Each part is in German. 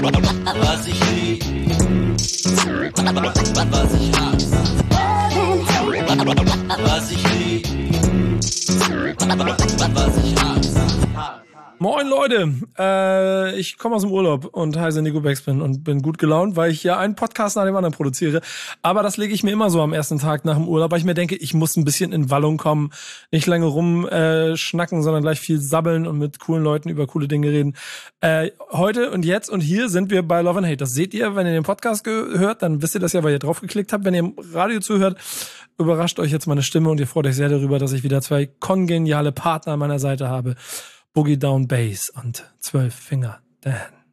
Was ich lieb, was ich hasse. Was ich lieb, was ich hasse. Moin Leute, ich komme aus dem Urlaub und heiße Nico Backspin und bin gut gelaunt, weil ich ja einen Podcast nach dem anderen produziere. Aber das lege ich mir immer so am ersten Tag nach dem Urlaub, weil ich mir denke, ich muss ein bisschen in Wallung kommen, nicht lange rumschnacken, sondern gleich viel sabbeln und mit coolen Leuten über coole Dinge reden. Heute und jetzt und hier sind wir bei Love and Hate. Das seht ihr, wenn ihr den Podcast hört, dann wisst ihr das ja, weil ihr drauf geklickt habt. Wenn ihr im Radio zuhört, überrascht euch jetzt meine Stimme und ihr freut euch sehr darüber, dass ich wieder zwei kongeniale Partner an meiner Seite habe. Boogie Down Bass und 12 Finger Dan.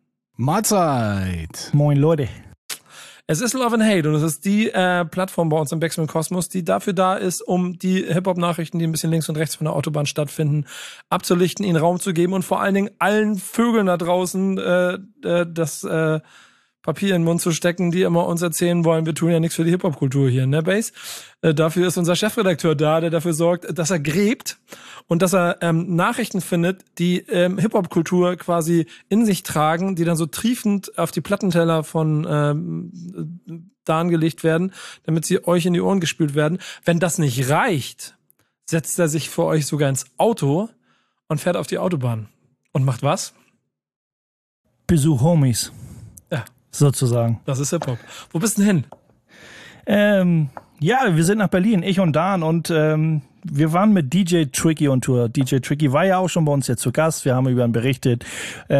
Mahlzeit. Moin Leute. Es ist Love and Hate und es ist die Plattform bei uns im Backspin Kosmos, die dafür da ist, um die Hip-Hop-Nachrichten, die ein bisschen links und rechts von der Autobahn stattfinden, abzulichten, ihnen Raum zu geben und vor allen Dingen allen Vögeln da draußen das Papier in den Mund zu stecken, die immer uns erzählen wollen, wir tun ja nichts für die Hip-Hop-Kultur hier, ne, Bass? Dafür ist unser Chefredakteur da, der dafür sorgt, dass er gräbt und dass er Nachrichten findet, die Hip-Hop-Kultur quasi in sich tragen, die dann so triefend auf die Plattenteller von Dan gelegt werden, damit sie euch in die Ohren gespült werden. Wenn das nicht reicht, setzt er sich für euch sogar ins Auto und fährt auf die Autobahn. Und macht was? Besuch Homies. Ja. Sozusagen. Das ist Hip-Hop. Wo bist du denn hin? Ja, wir sind nach Berlin, ich und Dan, und wir waren mit DJ Tricky on Tour. DJ Tricky war ja auch schon bei uns jetzt zu Gast. Wir haben über ihn berichtet. The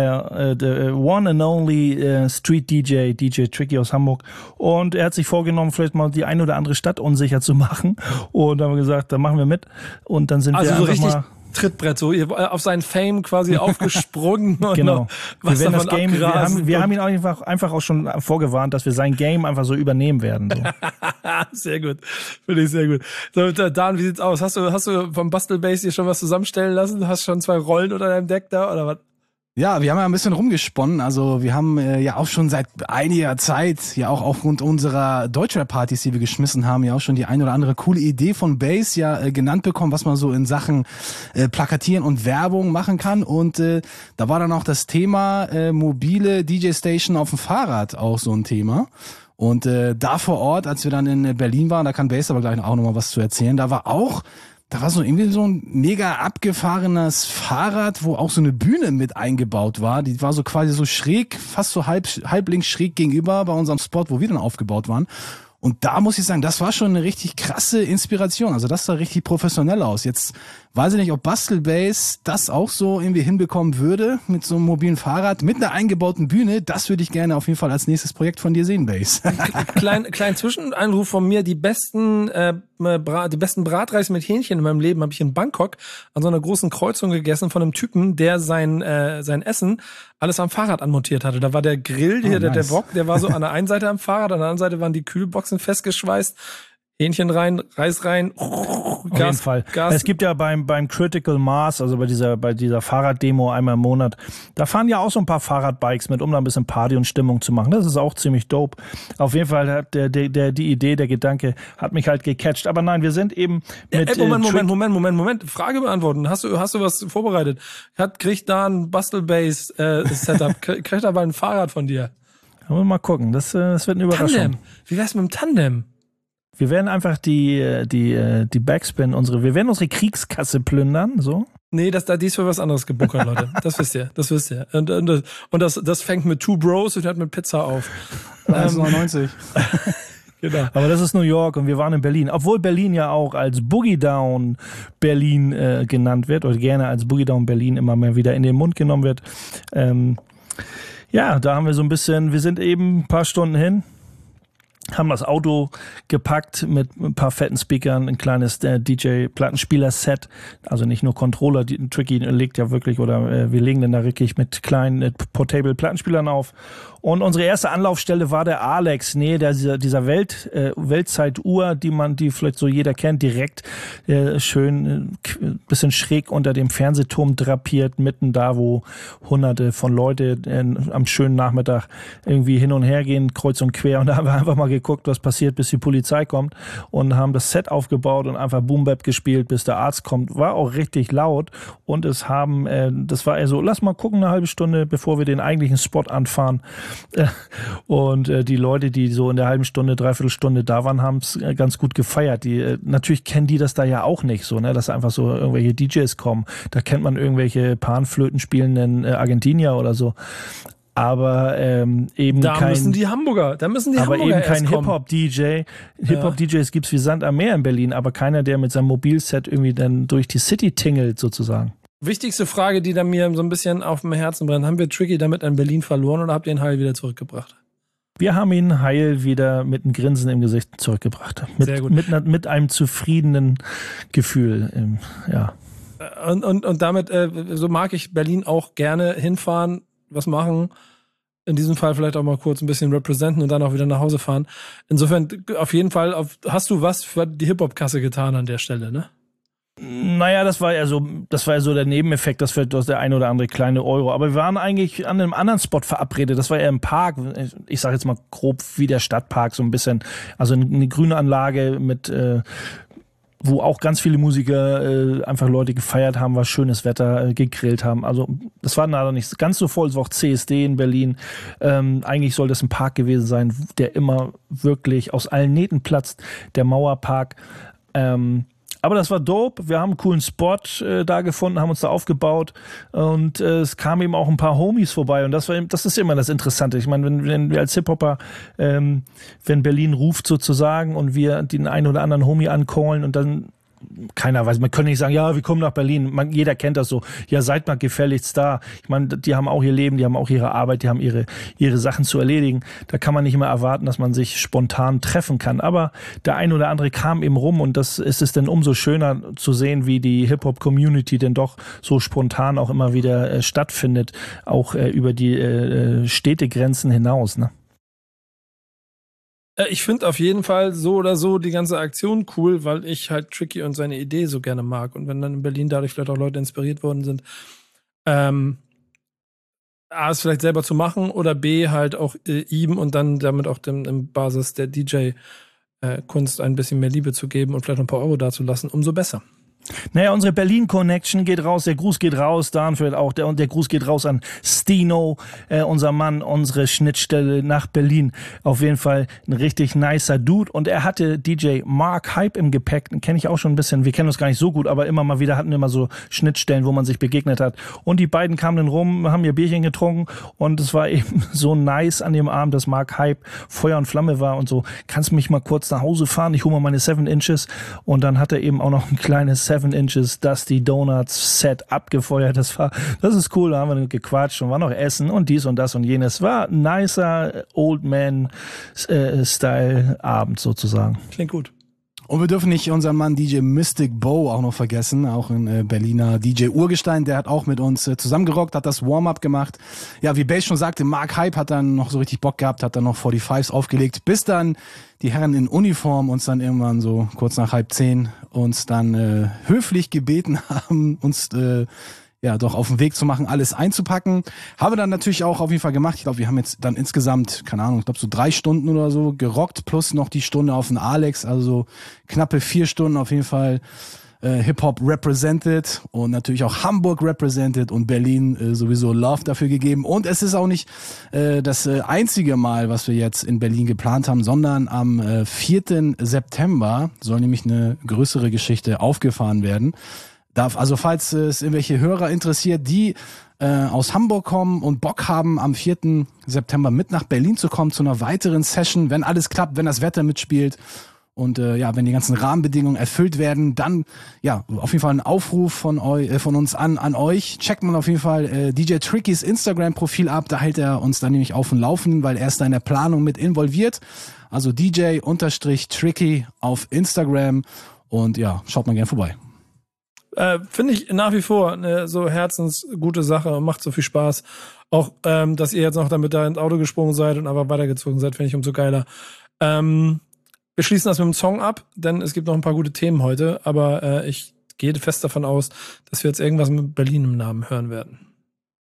one and only Street DJ, DJ Tricky aus Hamburg. Und er hat sich vorgenommen, vielleicht mal die ein oder andere Stadt unsicher zu machen. Und dann haben wir gesagt, da machen wir mit. Und dann sind wir so einfach richtig mal Trittbrett, so auf seinen Fame quasi aufgesprungen. Und genau. Was wir werden das davon Game, abgrasen. wir haben ihn einfach auch schon vorgewarnt, dass wir sein Game einfach so übernehmen werden. So. Sehr gut. Finde ich sehr gut. So, Dan, wie sieht's aus? Hast du vom Bastelbase hier schon was zusammenstellen lassen? Hast schon 2 Rollen unter deinem Deck da oder was? Ja, wir haben ja ein bisschen rumgesponnen. Also wir haben ja auch schon seit einiger Zeit, ja auch aufgrund unserer Deutschrap-Partys, die wir geschmissen haben, ja auch schon die ein oder andere coole Idee von Bass ja genannt bekommen, was man so in Sachen Plakatieren und Werbung machen kann. Und da war dann auch das Thema mobile DJ-Station auf dem Fahrrad auch so ein Thema. Und da vor Ort, als wir dann in Berlin waren, da kann Bass aber gleich auch nochmal was zu erzählen, da war so irgendwie so ein mega abgefahrenes Fahrrad, wo auch so eine Bühne mit eingebaut war. Die war so quasi so schräg, fast so halblinks schräg gegenüber bei unserem Spot, wo wir dann aufgebaut waren. Und da muss ich sagen, das war schon eine richtig krasse Inspiration. Also das sah richtig professionell aus. Jetzt weiß ich nicht, ob Bastelbase das auch so irgendwie hinbekommen würde mit so einem mobilen Fahrrad, mit einer eingebauten Bühne. Das würde ich gerne auf jeden Fall als nächstes Projekt von dir sehen, Bass. Klein Zwischeneinruf von mir. Die besten Bratreis mit Hähnchen in meinem Leben habe ich in Bangkok an so einer großen Kreuzung gegessen von einem Typen, der sein Essen alles am Fahrrad anmontiert hatte. Da war der Grill, hier, nice. der Wok, der war so an der einen Seite am Fahrrad, an der anderen Seite waren die Kühlboxen festgeschweißt. Hähnchen rein, Reis rein, Auf jeden Fall. Es gibt ja beim Critical Mass, also bei dieser Fahrraddemo einmal im Monat, da fahren ja auch so ein paar Fahrradbikes mit, um da ein bisschen Party und Stimmung zu machen. Das ist auch ziemlich dope. Auf jeden Fall hat die Idee, der Gedanke hat mich halt gecatcht. Aber nein, wir sind eben mit Moment. Frage beantworten. Hast du was vorbereitet? Kriegt da ein Bastelbase-Setup? Kriegt er mal ein Fahrrad von dir? Mal gucken. Das wird eine Überraschung. Tandem. Wie wär's mit dem Tandem? Wir werden einfach die Backspin, wir werden unsere Kriegskasse plündern, so. Nee, die ist für was anderes gebunkert, Leute. Das wisst ihr. Und das fängt mit 2 Bros und hört mit Pizza auf. 1,99. Genau. Aber das ist New York und wir waren in Berlin. Obwohl Berlin ja auch als Boogie Down Berlin genannt wird oder gerne als Boogie Down Berlin immer mehr wieder in den Mund genommen wird. Ja, da haben wir so ein bisschen, wir sind eben ein paar Stunden hin, haben das Auto gepackt mit ein paar fetten Speakern, ein kleines DJ-Plattenspieler-Set, also nicht nur Controller, Tricky legt ja wirklich, oder wir legen dann da wirklich mit kleinen Portable-Plattenspielern auf. Und unsere erste Anlaufstelle war der Alex, dieser Weltzeituhr, die vielleicht so jeder kennt, direkt schön bisschen schräg unter dem Fernsehturm drapiert, mitten da, wo Hunderte von Leute am schönen Nachmittag irgendwie hin und her gehen, kreuz und quer. Und da haben wir einfach mal geguckt, was passiert, bis die Polizei kommt und haben das Set aufgebaut und einfach Boom Bap gespielt, bis der Arzt kommt. War auch richtig laut und es haben, das war eher so, lass mal gucken, eine halbe Stunde, bevor wir den eigentlichen Spot anfahren. Und die Leute, die so in der halben Stunde, Dreiviertelstunde da waren, haben es ganz gut gefeiert. Natürlich kennen die das da ja auch nicht so, ne, dass einfach so irgendwelche DJs kommen. Da kennt man irgendwelche Panflöten spielenden Argentinier oder so. Aber eben da kein... müssen die Hamburger aber eben kein kommen. Hip-Hop-DJ. Hip-Hop-DJs gibt's wie Sand am Meer in Berlin, aber keiner, der mit seinem Mobilset irgendwie dann durch die City tingelt sozusagen. Wichtigste Frage, die da mir so ein bisschen auf dem Herzen brennt. Haben wir Tricky damit an Berlin verloren oder habt ihr ihn heil wieder zurückgebracht? Wir haben ihn heil wieder mit einem Grinsen im Gesicht zurückgebracht. Sehr gut. Mit einem zufriedenen Gefühl. Ja. Und damit, so mag ich Berlin auch gerne hinfahren, was machen. In diesem Fall vielleicht auch mal kurz ein bisschen representen und dann auch wieder nach Hause fahren. Insofern auf jeden Fall, hast du was für die Hip-Hop-Kasse getan an der Stelle, ne? Naja, das war ja so der Nebeneffekt, dass wir der ein oder andere kleine Euro. Aber wir waren eigentlich an einem anderen Spot verabredet. Das war eher im Park. Ich sage jetzt mal grob wie der Stadtpark, so ein bisschen. Also eine grüne Anlage mit wo auch ganz viele Musiker einfach Leute gefeiert haben, war schönes Wetter, gegrillt haben. Also das war leider nicht ganz so voll, es war auch CSD in Berlin. Eigentlich soll das ein Park gewesen sein, der immer wirklich aus allen Nähten platzt, der Mauerpark. Aber das war dope. Wir haben einen coolen Spot da gefunden, haben uns da aufgebaut und es kamen eben auch ein paar Homies vorbei und das ist immer das Interessante. Ich meine, wenn wir als Hip-Hopper, wenn Berlin ruft sozusagen und wir den einen oder anderen Homie ancallen und dann keiner weiß, man kann nicht sagen, ja, wir kommen nach Berlin. Jeder kennt das so. Ja, seid mal gefälligst da. Ich meine, die haben auch ihr Leben, die haben auch ihre Arbeit, die haben ihre Sachen zu erledigen. Da kann man nicht immer erwarten, dass man sich spontan treffen kann. Aber der ein oder andere kam eben rum und das ist es dann umso schöner zu sehen, wie die Hip-Hop-Community denn doch so spontan auch immer wieder stattfindet, auch über die Städtegrenzen hinaus, ne? Ich finde auf jeden Fall so oder so die ganze Aktion cool, weil ich halt Tricky und seine Idee so gerne mag. Und wenn dann in Berlin dadurch vielleicht auch Leute inspiriert worden sind, A, es vielleicht selber zu machen oder B, halt auch ihm und dann damit auch dem Basis der DJ-Kunst ein bisschen mehr Liebe zu geben und vielleicht noch ein paar Euro dazulassen, umso besser. Naja, unsere Berlin-Connection geht raus, der Gruß geht raus, Darnfeld auch, der Gruß geht raus an Stino, unser Mann, unsere Schnittstelle nach Berlin. Auf jeden Fall ein richtig nicer Dude und er hatte DJ Mark Hype im Gepäck, den kenne ich auch schon ein bisschen, wir kennen uns gar nicht so gut, aber immer mal wieder hatten wir mal so Schnittstellen, wo man sich begegnet hat und die beiden kamen dann rum, haben ihr Bierchen getrunken und es war eben so nice an dem Abend, dass Mark Hype Feuer und Flamme war und so, kannst mich mal kurz nach Hause fahren, ich hole mal meine 7 Inches und dann hat er eben auch noch ein kleines 7 Inches Dusty Donuts Set abgefeuert. Das ist cool, da haben wir gequatscht und war noch Essen und dies und das und jenes. War ein nicer Old Man Style Abend sozusagen. Klingt gut. Und wir dürfen nicht unseren Mann DJ Mystic Bo auch noch vergessen, auch ein Berliner DJ Urgestein, der hat auch mit uns zusammengerockt, hat das Warm-Up gemacht. Ja, wie Bass schon sagte, Mark Hype hat dann noch so richtig Bock gehabt, hat dann noch 45s aufgelegt, bis dann die Herren in Uniform uns dann irgendwann so kurz nach 9:30 uns dann höflich gebeten haben, uns doch auf den Weg zu machen, alles einzupacken. Habe dann natürlich auch auf jeden Fall gemacht. Ich glaube, wir haben jetzt dann insgesamt, keine Ahnung, ich glaube so 3 Stunden oder so gerockt, plus noch die Stunde auf den Alex, also so knappe 4 Stunden auf jeden Fall Hip-Hop represented und natürlich auch Hamburg represented und Berlin sowieso Love dafür gegeben. Und es ist auch nicht das einzige Mal, was wir jetzt in Berlin geplant haben, sondern am 4. September soll nämlich eine größere Geschichte aufgefahren werden. Also falls es irgendwelche Hörer interessiert, die aus Hamburg kommen und Bock haben, am 4. September mit nach Berlin zu kommen, zu einer weiteren Session, wenn alles klappt, wenn das Wetter mitspielt und wenn die ganzen Rahmenbedingungen erfüllt werden, dann auf jeden Fall ein Aufruf von uns an euch. Checkt man auf jeden Fall DJ Trickys Instagram-Profil ab, da hält er uns dann nämlich auf dem Laufenden, weil er ist da in der Planung mit involviert. Also DJ_Tricky auf Instagram und schaut mal gern vorbei. Finde ich nach wie vor eine so herzensgute Sache und macht so viel Spaß. Auch, dass ihr jetzt noch damit da ins Auto gesprungen seid und aber weitergezogen seid, finde ich umso geiler. Wir schließen das mit dem Song ab, denn es gibt noch ein paar gute Themen heute, aber ich gehe fest davon aus, dass wir jetzt irgendwas mit Berlin im Namen hören werden.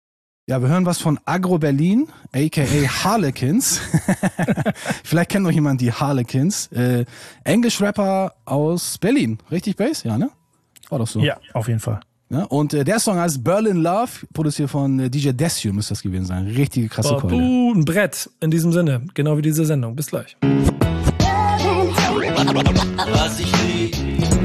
Ja, wir hören was von Agro Berlin, a.k.a. Harlequins. Vielleicht kennt noch jemand die Harlequins. Englisch-Rapper aus Berlin. Richtig, Bass? Ja, ne? War doch so. Ja, auf jeden Fall. Ja, und der Song heißt Berlin Love, produziert von DJ Desio, müsste das gewesen sein. Richtige krasse Keule. Ein Brett in diesem Sinne. Genau wie diese Sendung. Bis gleich. Was ich lieb,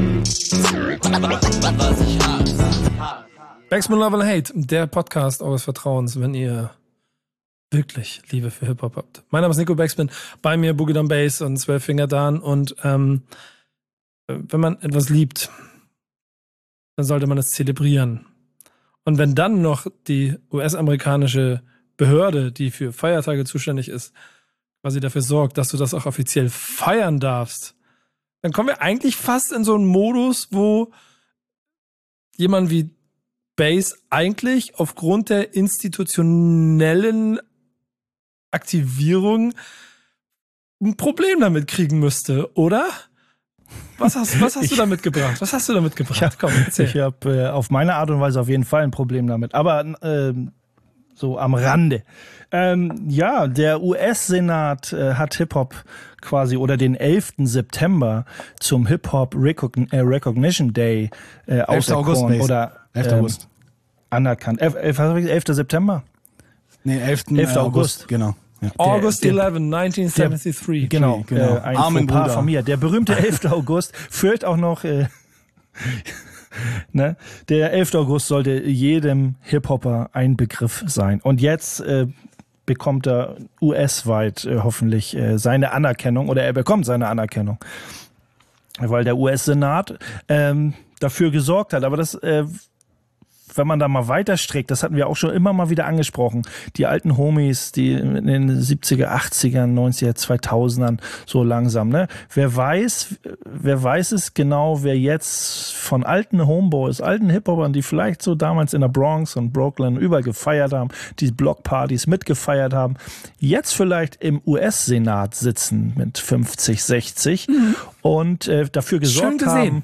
was ich hasse. Backspin Love and Hate, der Podcast eures Vertrauens, wenn ihr wirklich Liebe für Hip-Hop habt. Mein Name ist Nico Backspin, bei mir Boogie Down Bass und 12 Finger Dan. Und wenn man etwas liebt, dann sollte man es zelebrieren. Und wenn dann noch die US-amerikanische Behörde, die für Feiertage zuständig ist, quasi dafür sorgt, dass du das auch offiziell feiern darfst, dann kommen wir eigentlich fast in so einen Modus, wo jemand wie Bass eigentlich aufgrund der institutionellen Aktivierung ein Problem damit kriegen müsste, oder? Was hast du da mitgebracht? Was hast du da mitgebracht? Komm, erzähl. Ich habe auf meine Art und Weise auf jeden Fall ein Problem damit. Aber so am Rande. Ja, der US-Senat hat Hip-Hop quasi oder den 11. September zum Hip-Hop Recognition Day 11. August, oder 11. August. Anerkannt. 11. September? Nee, 11. August. Genau. Ja. August 11, 1973. Genau. Ein Armen Fauxpas Bruder. von mir. Der berühmte 11. August führt auch noch... Ne? Der 11. August sollte jedem Hip-Hopper ein Begriff sein. Und jetzt bekommt er US-weit hoffentlich seine Anerkennung oder er bekommt seine Anerkennung. Weil der US-Senat dafür gesorgt hat. Aber das, wenn man da mal weiterstreckt, das hatten wir auch schon immer mal wieder angesprochen, die alten Homies, die in den 70er, 80ern, 90er, 2000ern so langsam, ne? Wer weiß es genau, wer jetzt von alten Homeboys, alten Hip-Hopern, die vielleicht so damals in der Bronx und Brooklyn überall gefeiert haben, die Blockpartys mitgefeiert haben, jetzt vielleicht im US-Senat sitzen mit 50, 60 und dafür gesorgt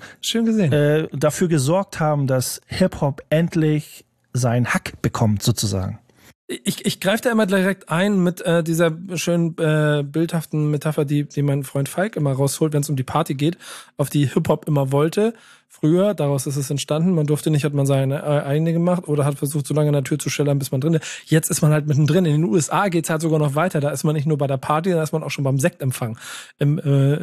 dafür gesorgt haben, dass Hip-Hop endlich seinen Hack bekommt, sozusagen. Ich greife da immer direkt ein mit dieser schönen bildhaften Metapher, die mein Freund Falk immer rausholt, wenn es um die Party geht, auf die Hip-Hop immer wollte. Früher, daraus ist es entstanden, man durfte nicht, hat man seine eigene gemacht oder hat versucht, so lange an der Tür zu schellern, bis man drin ist. Jetzt ist man halt mittendrin. In den USA geht's halt sogar noch weiter. Da ist man nicht nur bei der Party, da ist man auch schon beim Sektempfang. Im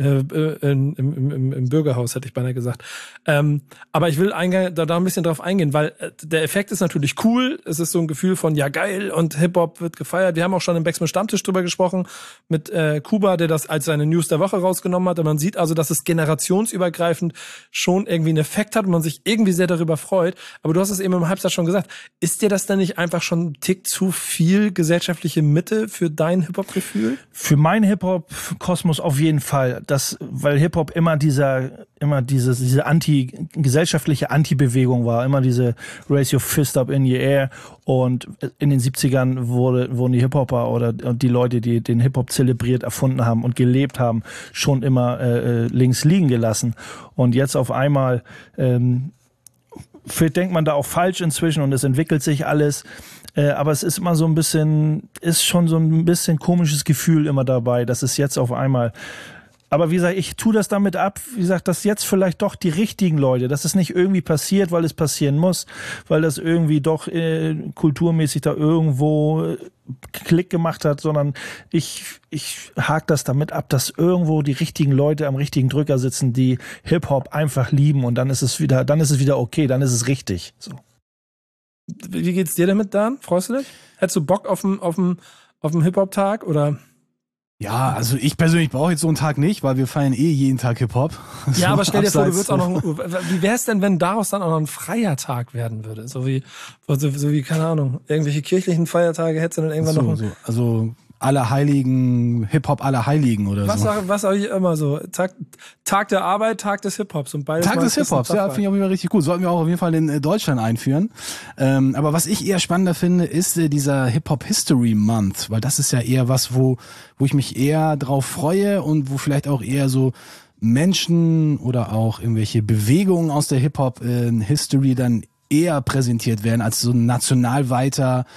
Bürgerhaus, hätte ich beinahe gesagt. Aber ich will da ein bisschen drauf eingehen, weil der Effekt ist natürlich cool. Es ist so ein Gefühl von, ja geil, und Hip-Hop wird gefeiert. Wir haben auch schon im Backspin Stammtisch drüber gesprochen mit Kuba, der das als seine News der Woche rausgenommen hat. Und man sieht also, dass es generationsübergreifend schon irgendwie einen Effekt hat und man sich irgendwie sehr darüber freut. Aber du hast es eben im Halbsatz schon gesagt. Ist dir das denn nicht einfach schon ein Tick zu viel gesellschaftliche Mitte für dein Hip-Hop-Gefühl? Für meinen Hip-Hop-Kosmos auf jeden Fall. Weil Hip-Hop immer diese gesellschaftliche Anti-Bewegung war. Immer diese Raise Your Fist Up in the Air. Und in den 70ern wurden die Hip-Hopper oder die Leute, die den Hip-Hop zelebriert, erfunden haben und gelebt haben, schon immer links liegen gelassen. Und jetzt auf einmal denkt man da auch falsch inzwischen und es entwickelt sich alles. Aber es ist immer so ein bisschen, ist schon so ein bisschen komisches Gefühl immer dabei, dass es jetzt auf einmal. Aber wie gesagt, ich tue das damit ab, wie gesagt, dass jetzt vielleicht doch die richtigen Leute, dass es nicht irgendwie passiert, weil es passieren muss, weil das irgendwie doch kulturmäßig da irgendwo Klick gemacht hat, sondern ich hake das damit ab, dass irgendwo die richtigen Leute am richtigen Drücker sitzen, die Hip-Hop einfach lieben und dann ist es wieder okay, dann ist es richtig. So. Wie geht's dir damit, Dan? Freust du dich? Hättest du Bock auf einen Hip-Hop-Tag oder? Ja, also ich persönlich brauche jetzt so einen Tag nicht, weil wir feiern jeden Tag Hip-Hop. Ja, aber stell dir vor, du abseits würdest auch noch, wie wär's denn, wenn daraus dann auch noch ein freier Tag werden würde? So wie, keine Ahnung, irgendwelche kirchlichen Feiertage hättest du dann irgendwann noch. Also Allerheiligen, Hip-Hop Allerheiligen oder was so. Was sag ich immer so? Tag der Arbeit, Tag des Hip-Hops und beides. Tag des Hip-Hops, ja, finde ich auf jeden Fall richtig gut. Sollten wir auch auf jeden Fall in Deutschland einführen. Aber was ich eher spannender finde, ist dieser Hip-Hop History Month, weil das ist ja eher was, wo ich mich eher drauf freue und wo vielleicht auch eher so Menschen oder auch irgendwelche Bewegungen aus der Hip-Hop History dann eher präsentiert werden als so ein nationalweiter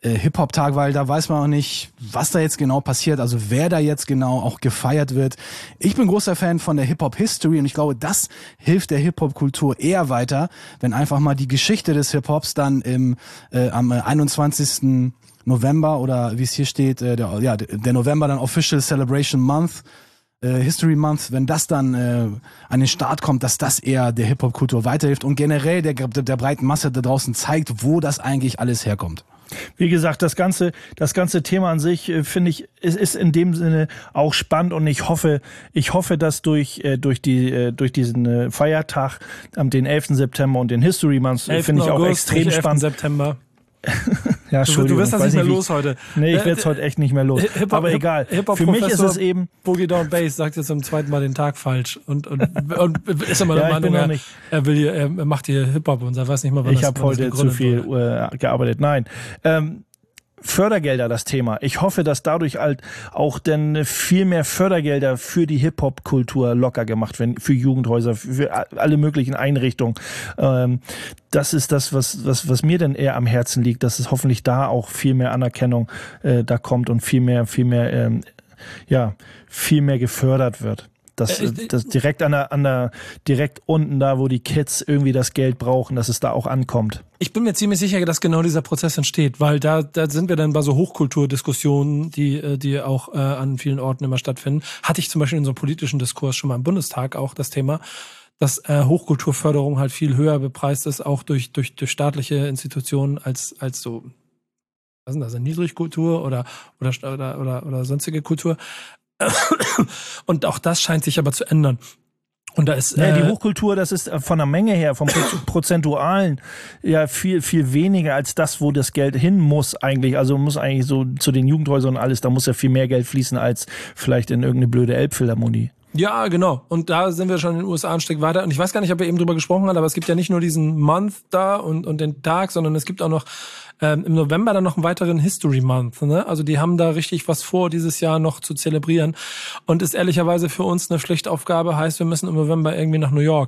Hip-Hop-Tag, weil da weiß man auch nicht, was da jetzt genau passiert, also wer da jetzt genau auch gefeiert wird. Ich bin großer Fan von der Hip-Hop-History und ich glaube, das hilft der Hip-Hop-Kultur eher weiter, wenn einfach mal die Geschichte des Hip-Hops dann am 21. November oder wie es hier steht, der November dann Official Celebration Month, History Month, wenn das dann an den Start kommt, dass das eher der Hip-Hop-Kultur weiterhilft und generell der breiten Masse da draußen zeigt, wo das eigentlich alles herkommt. Wie gesagt, das ganze Thema an sich, finde ich, ist in dem Sinne auch spannend und ich hoffe, dass durch diesen Feiertag am den 11. September und den History Month, finde ich auch extrem spannend. September. Ja, du wirst das nicht mehr los heute. Nee, ich werde es heute echt nicht mehr los. Aber egal. Für mich ist es eben... Boogie Down Bass sagt jetzt zum zweiten Mal den Tag falsch und ist immer der Meinung, er macht hier Hip-Hop und er weiß nicht mal, wann ich habe heute zu viel gearbeitet. Nein. Fördergelder das Thema. Ich hoffe, dass dadurch halt auch dann viel mehr Fördergelder für die Hip-Hop-Kultur locker gemacht werden, für Jugendhäuser, für alle möglichen Einrichtungen. Das ist das, was mir dann eher am Herzen liegt, dass es hoffentlich da auch viel mehr Anerkennung da kommt und viel mehr gefördert wird. Das direkt direkt unten da, wo die Kids irgendwie das Geld brauchen, dass es da auch ankommt. Ich bin mir ziemlich sicher, dass genau dieser Prozess entsteht, weil da sind wir dann bei so Hochkulturdiskussionen, die auch an vielen Orten immer stattfinden. Hatte ich zum Beispiel in so einem politischen Diskurs schon mal im Bundestag auch das Thema, dass Hochkulturförderung halt viel höher bepreist ist, auch durch staatliche Institutionen als so, was ist denn das, Niedrigkultur oder sonstige Kultur. Und auch das scheint sich aber zu ändern. Und da ist die Hochkultur, das ist von der Menge her, vom Prozentualen ja viel, viel weniger als das, wo das Geld hin muss eigentlich. Also muss eigentlich so zu den Jugendhäusern und alles, da muss ja viel mehr Geld fließen als vielleicht in irgendeine blöde Elbphilharmonie. Ja, genau. Und da sind wir schon in den USA ein Stück weiter. Und ich weiß gar nicht, ob er eben drüber gesprochen hat, aber es gibt ja nicht nur diesen Month da und den Tag, sondern es gibt auch noch im November dann noch einen weiteren History Month. Ne? Also die haben da richtig was vor, dieses Jahr noch zu zelebrieren. Und ist ehrlicherweise für uns eine Pflichtaufgabe, heißt, wir müssen im November irgendwie nach New York.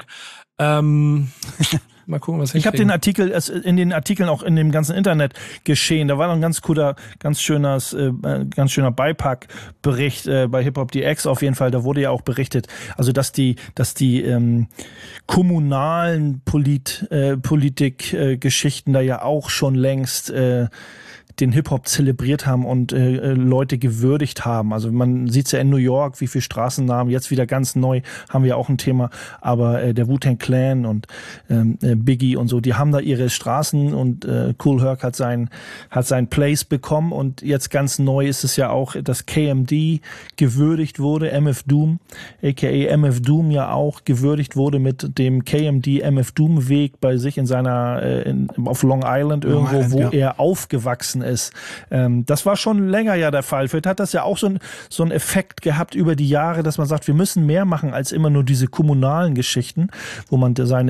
Mal gucken, was ich habe den Artikel, in den Artikeln auch in dem ganzen Internet geschehen. Da war noch ein ganz schöner Beipackbericht bei Hip Hop DX auf jeden Fall. Da wurde ja auch berichtet, also dass die kommunalen Politikgeschichten da ja auch schon längst den Hip-Hop zelebriert haben und Leute gewürdigt haben. Also man sieht es ja in New York, wie viele Straßennamen, jetzt wieder ganz neu, haben wir auch ein Thema, aber der Wu-Tang Clan und Biggie und so, die haben da ihre Straßen und Kool Herc hat sein Place bekommen und jetzt ganz neu ist es ja auch, dass KMD gewürdigt wurde, MF Doom, aka MF Doom ja auch gewürdigt wurde mit dem KMD MF Doom Weg bei sich in seiner auf Long Island irgendwo, wo er aufgewachsen ist. Das war schon länger ja der Fall. Vielleicht hat das ja auch so einen Effekt gehabt über die Jahre, dass man sagt, wir müssen mehr machen als immer nur diese kommunalen Geschichten, wo man seine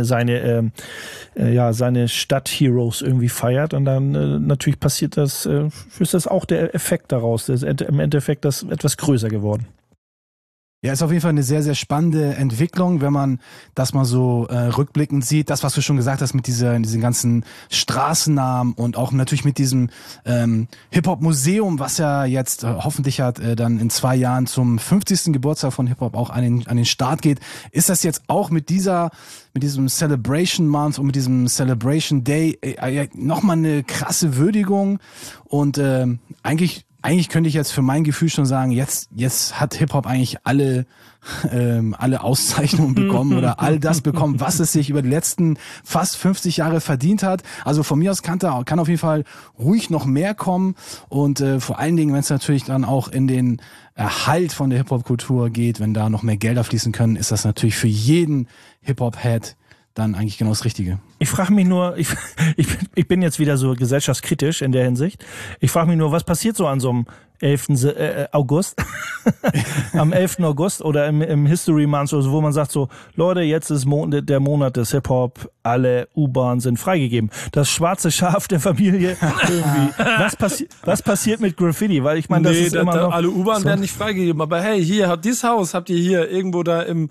Stadt-Heroes irgendwie feiert und dann natürlich passiert das, ist das auch der Effekt daraus. Das ist im Endeffekt das etwas größer geworden. Ja, ist auf jeden Fall eine sehr, sehr spannende Entwicklung, wenn man das mal so rückblickend sieht. Das, was du schon gesagt hast mit diesen ganzen Straßennamen und auch natürlich mit diesem Hip-Hop-Museum, was ja jetzt hoffentlich dann in 2 Jahren zum 50. Geburtstag von Hip-Hop auch an den Start geht. Ist das jetzt auch mit diesem Celebration Month und mit diesem Celebration Day nochmal eine krasse Würdigung und eigentlich könnte ich jetzt für mein Gefühl schon sagen, jetzt hat Hip-Hop eigentlich alle Auszeichnungen bekommen oder all das bekommen, was es sich über die letzten fast 50 Jahre verdient hat. Also von mir aus kann auf jeden Fall ruhig noch mehr kommen und vor allen Dingen, wenn es natürlich dann auch in den Erhalt von der Hip-Hop-Kultur geht, wenn da noch mehr Gelder fließen können, ist das natürlich für jeden Hip-Hop-Head dann eigentlich genau das Richtige. Ich frage mich nur, ich bin jetzt wieder so gesellschaftskritisch in der Hinsicht. Ich frage mich nur, was passiert so an so einem 11. August, am 11. August oder im History Month, also wo man sagt so, Leute, jetzt ist der Monat des Hip-Hop, alle U-Bahnen sind freigegeben. Das schwarze Schaf der Familie irgendwie. Was passiert mit Graffiti? Weil ich meine, das ist immer noch... Alle U-Bahnen werden nicht freigegeben, aber hey, dieses Haus habt ihr hier irgendwo da im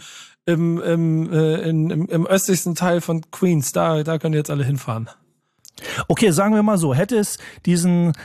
östlichsten Teil von Queens, da könnt ihr jetzt alle hinfahren. Okay, sagen wir mal so, hätte es diesen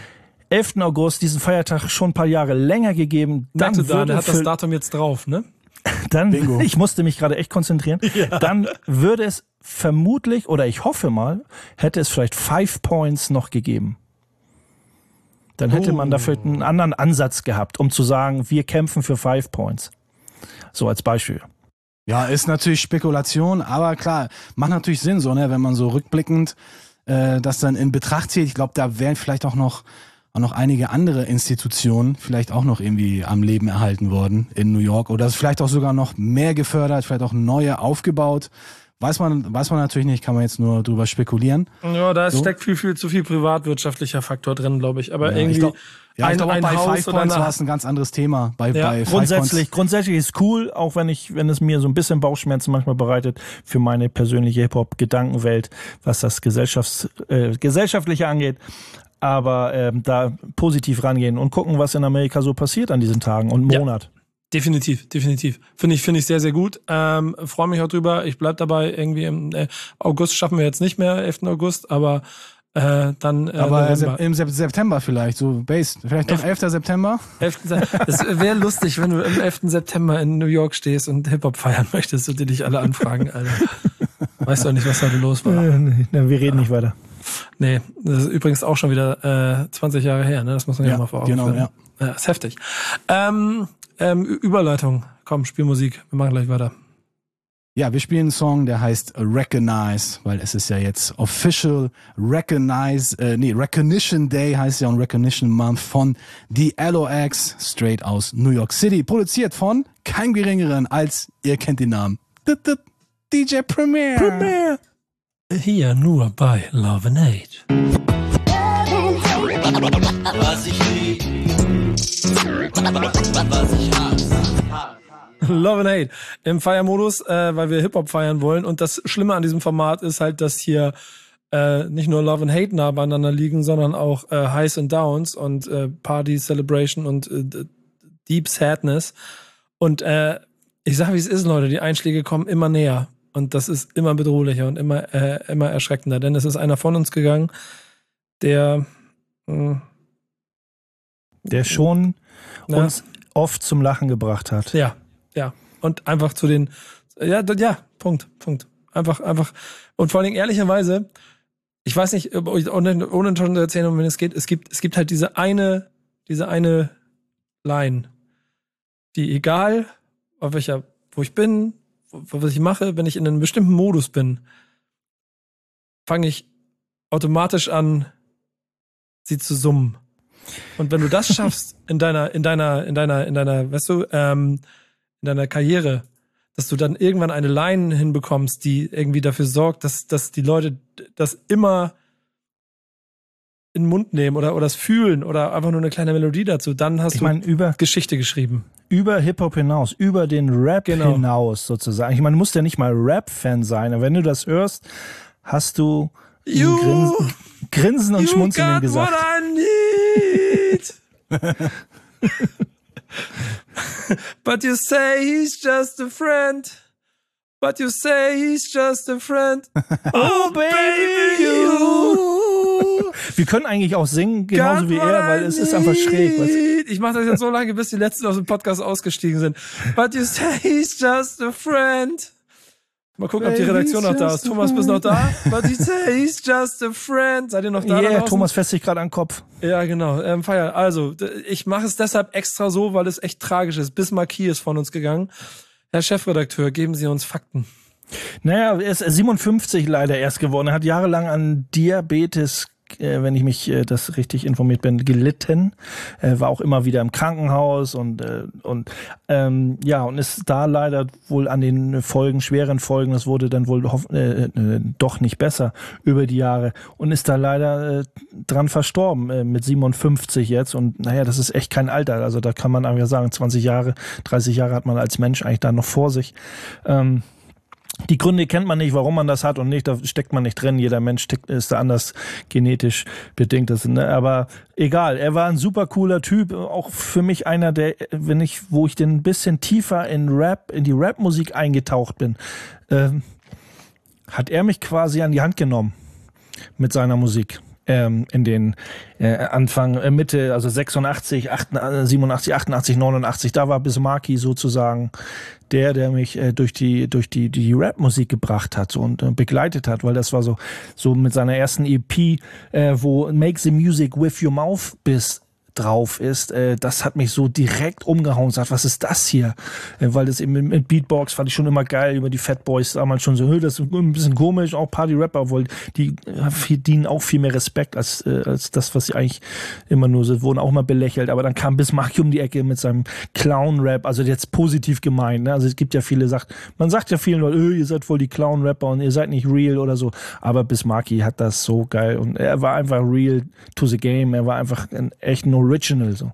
11. August, diesen Feiertag schon ein paar Jahre länger gegeben. Dann der hat das Datum jetzt drauf, ne? Dann, ich musste mich gerade echt konzentrieren. Ja. Dann würde es vermutlich, oder ich hoffe mal, hätte es vielleicht 5 Points noch gegeben. Dann hätte man dafür einen anderen Ansatz gehabt, um zu sagen, wir kämpfen für 5 Points. So als Beispiel. Ja, ist natürlich Spekulation, aber klar, macht natürlich Sinn, so, ne, wenn man so rückblickend das dann in Betracht zieht. Ich glaube, da wären vielleicht auch noch einige andere Institutionen vielleicht auch noch irgendwie am Leben erhalten worden in New York oder ist vielleicht auch sogar noch mehr gefördert, vielleicht auch neue aufgebaut. Weiß man natürlich nicht, kann man jetzt nur drüber spekulieren. Ja, da steckt viel zu viel privatwirtschaftlicher Faktor drin, glaube ich. Aber irgendwie ich glaube, ein bei Haus 5 Points war es ein ganz anderes Thema. Bei grundsätzlich ist cool, auch wenn es mir so ein bisschen Bauchschmerzen manchmal bereitet für meine persönliche Hip-Hop-Gedankenwelt, was das Gesellschaftliche angeht. Aber da positiv rangehen und gucken, was in Amerika so passiert an diesen Tagen und Monat. Ja. Definitiv. Finde ich sehr, sehr gut. Freue mich auch drüber. Ich bleib dabei. Irgendwie im August schaffen wir jetzt nicht mehr, 11. August, aber dann aber im September vielleicht, so Bass. Vielleicht doch 11. September? Es wäre lustig, wenn du am 11. September in New York stehst und Hip-Hop feiern möchtest und die dich alle anfragen, Alter. Weißt du auch nicht, was heute los war? Wir reden nicht weiter. Nee, das ist übrigens auch schon wieder 20 Jahre her, ne? Das muss man ja mal vor Augen führen. Ja, ist heftig. Überleitung. Komm, spiel Musik. Wir machen gleich weiter. Ja, wir spielen einen Song, der heißt Recognize, weil es ist ja jetzt official Recognition Day heißt ja und Recognition Month von The LOX, straight aus New York City. Produziert von keinem geringeren als, ihr kennt den Namen, DJ Premier. Hier nur bei Love and Hate. Was ich lieb, was ich hasse. Love and Hate im Feiermodus, weil wir Hip-Hop feiern wollen. Und das Schlimme an diesem Format ist halt, dass hier nicht nur Love and Hate nah beieinander liegen, sondern auch Highs and Downs und Party, Celebration und Deep Sadness. Und ich sag, wie es ist, Leute, die Einschläge kommen immer näher. Und das ist immer bedrohlicher und immer erschreckender. Denn es ist einer von uns gegangen, der schon uns oft zum Lachen gebracht hat. Ja. Und einfach zu den, Punkt. Einfach. Und vor allen Dingen ehrlicherweise, ich weiß nicht, ohne schon zu erzählen, um wen es geht, es gibt halt diese eine Line, die egal, wo ich bin, was ich mache, wenn ich in einem bestimmten Modus bin, fange ich automatisch an, sie zu summen. Und wenn du das schaffst in deiner, weißt du, in deiner Karriere, dass du dann irgendwann eine Line hinbekommst, die irgendwie dafür sorgt, dass die Leute das immer in den Mund nehmen oder das fühlen oder einfach nur eine kleine Melodie dazu, dann hast du Geschichte geschrieben. Über Hip-Hop hinaus, über den Rap hinaus sozusagen. Ich meine, du musst ja nicht mal Rap-Fan sein, aber wenn du das hörst, hast du Grinsen und Schmunzeln im Gesicht. What I need. But you say he's just a friend. But you say he's just a friend. Oh, baby, you. Wir können eigentlich auch singen, genauso wie er, weil es ist einfach schräg. Weißt? Ich mache das jetzt so lange, bis die Letzten aus dem Podcast ausgestiegen sind. But you say he's just a friend. Mal gucken, ob die Redaktion noch da ist. Thomas, bist du noch da? But you say he's just a friend. Seid ihr noch da? Yeah, Thomas fässt sich gerade an den Kopf. Ja, genau. Feier. Also, ich mache es deshalb extra so, weil es echt tragisch ist. Bismarck hier ist von uns gegangen. Herr Chefredakteur, geben Sie uns Fakten. Naja, er ist 57 leider erst geworden. Er hat jahrelang an Diabetes, wenn ich mich das richtig informiert bin, gelitten. War auch immer wieder im Krankenhaus und ist da leider wohl an den schweren Folgen, das wurde dann wohl doch nicht besser über die Jahre und ist da leider dran verstorben mit 57 jetzt und naja, das ist echt kein Alter, also da kann man einfach sagen, 20 Jahre, 30 Jahre hat man als Mensch eigentlich da noch vor sich. Die Gründe kennt man nicht, warum man das hat und nicht, da steckt man nicht drin. Jeder Mensch ist da anders genetisch bedingt. Aber egal, er war ein super cooler Typ. Auch für mich einer, wo ich den ein bisschen tiefer in die Rap-Musik eingetaucht bin, hat er mich quasi an die Hand genommen mit seiner Musik. in den Anfang, Mitte, also 86, 87, 88, 89, da war Bismarcky sozusagen der mich durch die Rap-Musik gebracht hat so, und begleitet hat, weil das war so mit seiner ersten EP, wo Make the Music with Your Mouth drauf ist, das hat mich so direkt umgehauen und gesagt, was ist das hier? Weil das eben mit Beatbox fand ich schon immer geil, über die Fat Boys damals schon so, das ist ein bisschen komisch, auch Party-Rapper, obwohl die verdienen auch viel mehr Respekt als das, was sie eigentlich immer nur sind, wurden auch mal belächelt, aber dann kam Bismarcky um die Ecke mit seinem Clown-Rap, also jetzt positiv gemeint, ne? Also es gibt ja viele, man sagt ja vielen Leuten, ihr seid voll die Clown-Rapper und ihr seid nicht real oder so, aber Bismarcky hat das so geil und er war einfach real to the game, er war einfach ein Original so.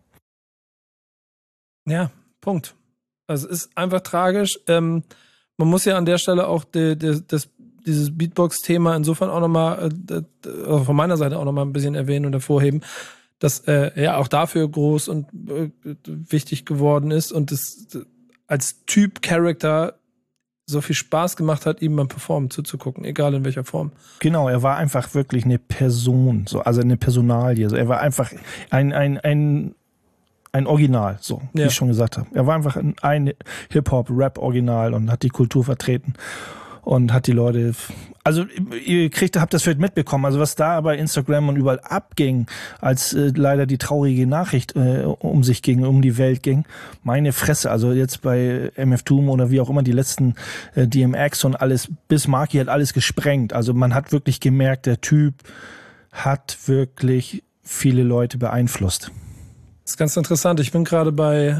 Ja, Punkt. Also es ist einfach tragisch. Man muss ja an der Stelle auch dieses Beatbox-Thema insofern auch nochmal, also von meiner Seite auch nochmal ein bisschen erwähnen und hervorheben, dass er auch dafür groß und wichtig geworden ist und das als Typ-Charakter so viel Spaß gemacht hat, ihm beim Performen zuzugucken, egal in welcher Form. Genau, er war einfach wirklich eine Person, so, also eine Personalie. So. Er war einfach ein Original, so, wie ich schon gesagt habe. Er war einfach ein Hip-Hop-Rap-Original und hat die Kultur vertreten und hat die Leute, also ihr habt das vielleicht mitbekommen, also was da bei Instagram und überall abging, als leider die traurige Nachricht um die Welt ging, meine Fresse, also jetzt bei MF Doom oder wie auch immer die letzten DMX und alles, Bismarcky hat alles gesprengt, also man hat wirklich gemerkt, der Typ hat wirklich viele Leute beeinflusst. Das ist ganz interessant, ich bin gerade bei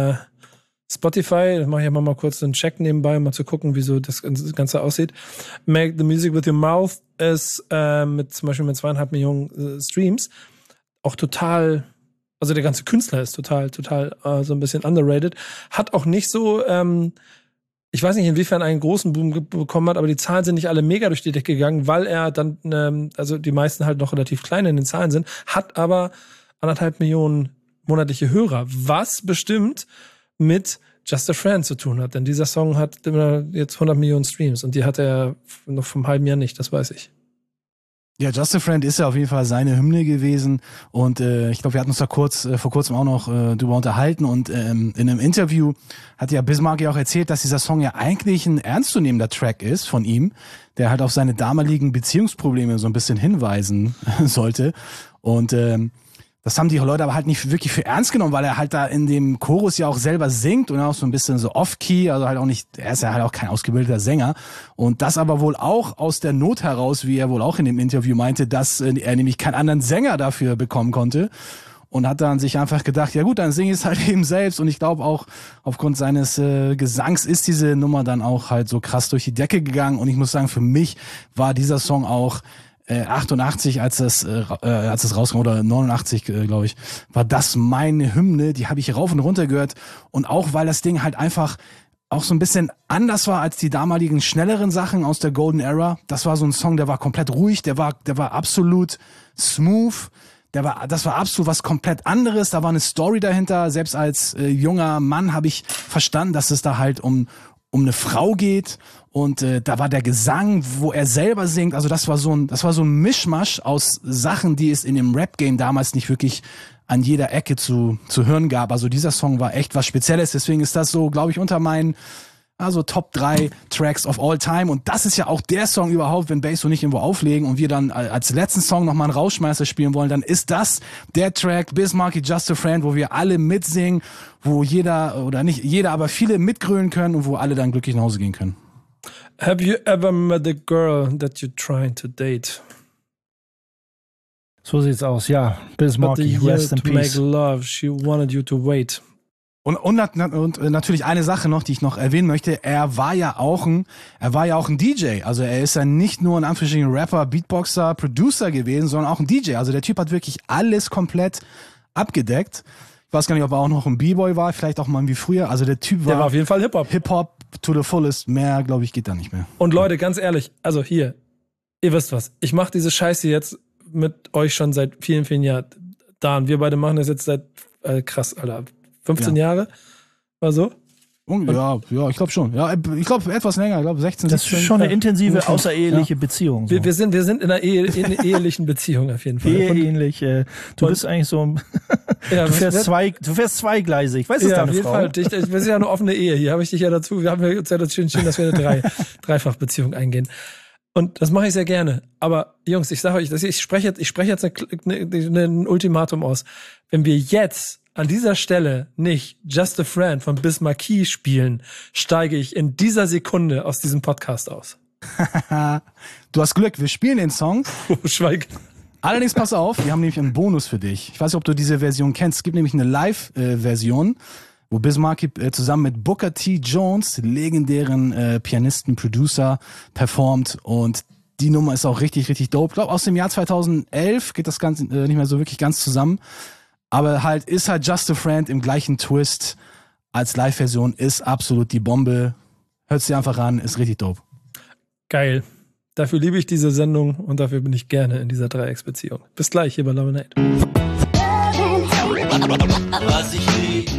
Spotify, da mache ich mal kurz einen Check nebenbei, um mal zu gucken, wie so das Ganze aussieht. Make the Music with Your Mouth ist zum Beispiel mit 2,5 Millionen Streams auch total, also der ganze Künstler ist total so ein bisschen underrated. Hat auch nicht so, ich weiß nicht, inwiefern einen großen Boom bekommen hat, aber die Zahlen sind nicht alle mega durch die Decke gegangen, weil er dann, also die meisten halt noch relativ klein in den Zahlen sind, hat aber 1,5 Millionen monatliche Hörer, was bestimmt mit Just a Friend zu tun hat. Denn dieser Song hat jetzt 100 Millionen Streams und die hat er noch vom halben Jahr nicht, das weiß ich. Ja, Just a Friend ist ja auf jeden Fall seine Hymne gewesen und ich glaube, wir hatten uns da vor kurzem auch noch drüber unterhalten und in einem Interview hat ja Bismarcky auch erzählt, dass dieser Song ja eigentlich ein ernstzunehmender Track ist von ihm, der halt auf seine damaligen Beziehungsprobleme so ein bisschen hinweisen sollte und das haben die Leute aber halt nicht wirklich für ernst genommen, weil er halt da in dem Chorus ja auch selber singt und auch so ein bisschen so off-key, also halt auch nicht, er ist ja halt auch kein ausgebildeter Sänger und das aber wohl auch aus der Not heraus, wie er wohl auch in dem Interview meinte, dass er nämlich keinen anderen Sänger dafür bekommen konnte und hat dann sich einfach gedacht, ja gut, dann singe ich es halt eben selbst und ich glaube auch aufgrund seines Gesangs ist diese Nummer dann auch halt so krass durch die Decke gegangen und ich muss sagen, für mich war dieser Song auch 88, als es rauskam, oder 89, glaube ich, war das meine Hymne, die habe ich rauf und runter gehört und auch, weil das Ding halt einfach auch so ein bisschen anders war als die damaligen schnelleren Sachen aus der Golden Era. Das war so ein Song, der war komplett ruhig, der war absolut smooth, das war absolut was komplett anderes, da war eine Story dahinter, selbst als junger Mann habe ich verstanden, dass es da halt um eine Frau geht und da war der Gesang, wo er selber singt, also das war so ein Mischmasch aus Sachen, die es in dem Rap-Game damals nicht wirklich an jeder Ecke zu hören gab. Also dieser Song war echt was Spezielles, deswegen ist das so, glaube ich, unter meinen Top 3 Tracks of all time und das ist ja auch der Song überhaupt, wenn Bass und ich irgendwo auflegen und wir dann als letzten Song nochmal einen Rauschmeißer spielen wollen, dann ist das der Track Bismarcky Just a Friend, wo wir alle mitsingen, wo jeder, oder nicht jeder, aber viele mitgrölen können und wo alle dann glücklich nach Hause gehen können. Have you ever met a girl that you're trying to date? So sieht's aus, ja. Bismarcky, rest in peace. To make love, she wanted you to wait. Und natürlich eine Sache noch, die ich noch erwähnen möchte, er war ja auch ein DJ. Also er ist ja nicht nur ein Anführungsstrichen Rapper, Beatboxer, Producer gewesen, sondern auch ein DJ. Also der Typ hat wirklich alles komplett abgedeckt. Ich weiß gar nicht, ob er auch noch ein B-Boy war, vielleicht auch mal wie früher. Also der Typ war auf jeden Fall Hip-Hop. Hip-Hop to the fullest. Mehr, glaube ich, geht da nicht mehr. Und Leute, ganz ehrlich, also hier, ihr wisst was, ich mache diese Scheiße jetzt mit euch schon seit vielen, vielen Jahren. Wir beide machen das jetzt seit, krass, Alter, 15 Jahre? War so? Ja, ich glaube schon. Ja, ich glaube etwas länger, ich glaube 16, 17. Das ist schon eine intensive außereheliche Beziehung. So. Wir sind in einer ehelichen Beziehung auf jeden Fall. Eheähnlich. Du bist eigentlich so, du fährst zweigleisig. Weißt du, deine auf jeden Frau? Fall. Wir sind ja eine offene Ehe. Hier habe ich dich ja dazu. Wir haben ja uns ja dazu entschieden, dass wir eine Dreifachbeziehung eingehen. Und das mache ich sehr gerne. Aber Jungs, ich sage euch, ich spreche jetzt ein Ultimatum aus. Wenn wir jetzt an dieser Stelle nicht Just a Friend von Biz Markie spielen, steige ich in dieser Sekunde aus diesem Podcast aus. Du hast Glück, wir spielen den Song. Schweig. Allerdings pass auf, wir haben nämlich einen Bonus für dich. Ich weiß nicht, ob du diese Version kennst. Es gibt nämlich eine Live-Version, wo Biz Markie zusammen mit Booker T. Jones, legendären Pianisten, Producer, performt. Und die Nummer ist auch richtig, richtig dope. Ich glaube, aus dem Jahr 2011 geht das Ganze nicht mehr so wirklich ganz zusammen. Aber ist halt Just a Friend im gleichen Twist als Live-Version, ist absolut die Bombe. Hört sie einfach an, ist richtig dope. Geil. Dafür liebe ich diese Sendung und dafür bin ich gerne in dieser Dreiecksbeziehung. Bis gleich hier bei Love and Hate. Was ich lieb,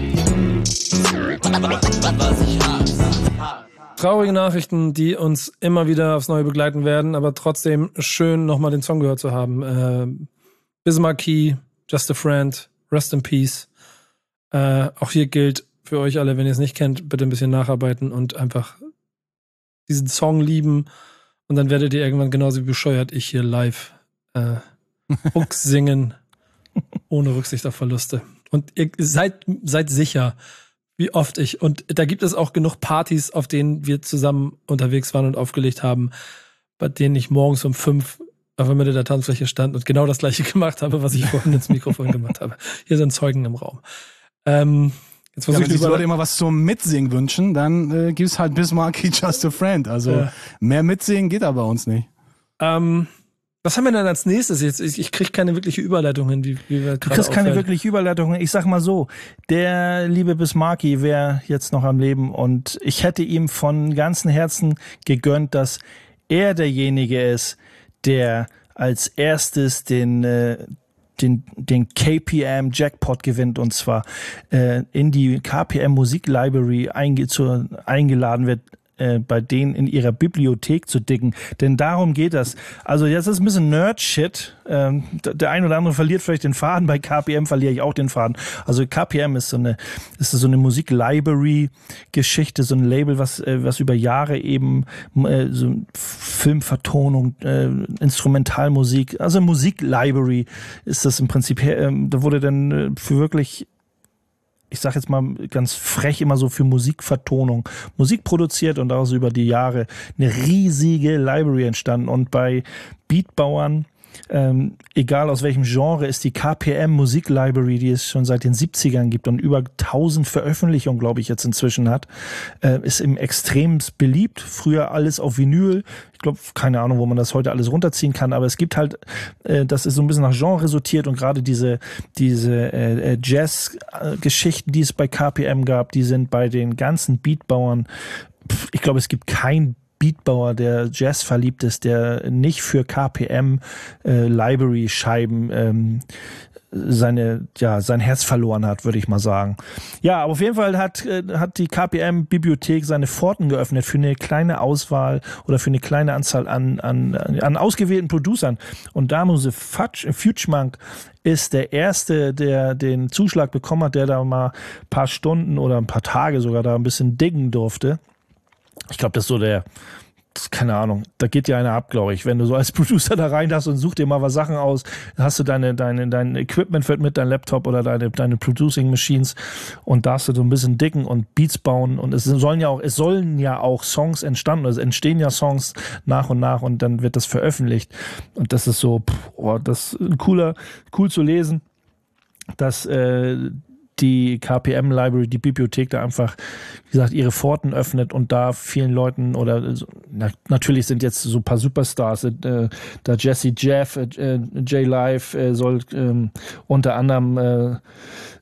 was ich hasse. Traurige Nachrichten, die uns immer wieder aufs Neue begleiten werden, aber trotzdem schön, nochmal den Song gehört zu haben. Biz Markie, Just a Friend, Rest in Peace. Auch hier gilt für euch alle, wenn ihr es nicht kennt, bitte ein bisschen nacharbeiten und einfach diesen Song lieben. Und dann werdet ihr irgendwann genauso wie bescheuert ich hier live Hooks singen, ohne Rücksicht auf Verluste. Und ihr seid sicher, wie oft und da gibt es auch genug Partys, auf denen wir zusammen unterwegs waren und aufgelegt haben, bei denen ich morgens um 5 auf der Mitte der Tanzfläche stand und genau das Gleiche gemacht habe, was ich vorhin ins Mikrofon gemacht habe. Hier sind Zeugen im Raum. Jetzt wenn sich die Leute immer was zum Mitsingen wünschen, dann gibt's halt Biz Markie Just a Friend. Also mehr Mitsingen geht da bei uns nicht. Was haben wir denn als nächstes? Jetzt, ich kriege keine wirkliche Überleitung hin, wie wir Du kriegst keine wirkliche Überleitung hin. Ich sag mal so, der liebe Biz Markie wäre jetzt noch am Leben und ich hätte ihm von ganzem Herzen gegönnt, dass er derjenige ist, der als erstes den KPM Jackpot gewinnt und zwar in die KPM Musik Library eingeladen wird, bei denen in ihrer Bibliothek zu dicken. Denn darum geht das. Also jetzt ist ein bisschen Nerd-Shit. Der ein oder andere verliert vielleicht den Faden. Bei KPM verliere ich auch den Faden. Also KPM ist so eine Musik-Library-Geschichte, so ein Label, was über Jahre eben so Filmvertonung, Instrumentalmusik, also Musik-Library ist das im Prinzip. Da wurde dann für wirklich, ich sag jetzt mal ganz frech, immer so für Musikvertonung Musik produziert und daraus über die Jahre eine riesige Library entstanden. Und bei Beatbauern, egal aus welchem Genre, ist die KPM Musik Library, die es schon seit den 70ern gibt und über 1000 Veröffentlichungen, glaube ich, jetzt inzwischen hat, ist eben extrem beliebt. Früher alles auf Vinyl. Ich glaube, keine Ahnung, wo man das heute alles runterziehen kann, aber es gibt halt, das ist so ein bisschen nach Genre sortiert und gerade diese Jazz-Geschichten, die es bei KPM gab, die sind bei den ganzen Beatbauern, ich glaube, es gibt kein Beatbauer, der Jazz verliebt ist, der nicht für KPM Library-Scheiben sein Herz verloren hat, würde ich mal sagen. Ja, aber auf jeden Fall hat die KPM-Bibliothek seine Pforten geöffnet für eine kleine Auswahl oder für eine kleine Anzahl an ausgewählten Producern. Und da Mose Futschmank ist der Erste, der den Zuschlag bekommen hat, der da mal ein paar Stunden oder ein paar Tage sogar da ein bisschen diggen durfte. Ich glaube, das ist so keine Ahnung, da geht ja einer ab, glaube ich. Wenn du so als Producer da rein hast und such dir mal was Sachen aus, hast du dein Equipment mit, dein Laptop oder deine Producing Machines und darfst du so ein bisschen dicken und Beats bauen und es sollen ja auch Songs entstanden, also entstehen ja Songs nach und nach und dann wird das veröffentlicht und das ist so, das ist cool zu lesen, dass die KPM Library, die Bibliothek da einfach, wie gesagt, ihre Pforten öffnet und da vielen Leuten oder natürlich sind jetzt so ein paar Superstars, da Jesse Jeff, J-Live soll unter anderem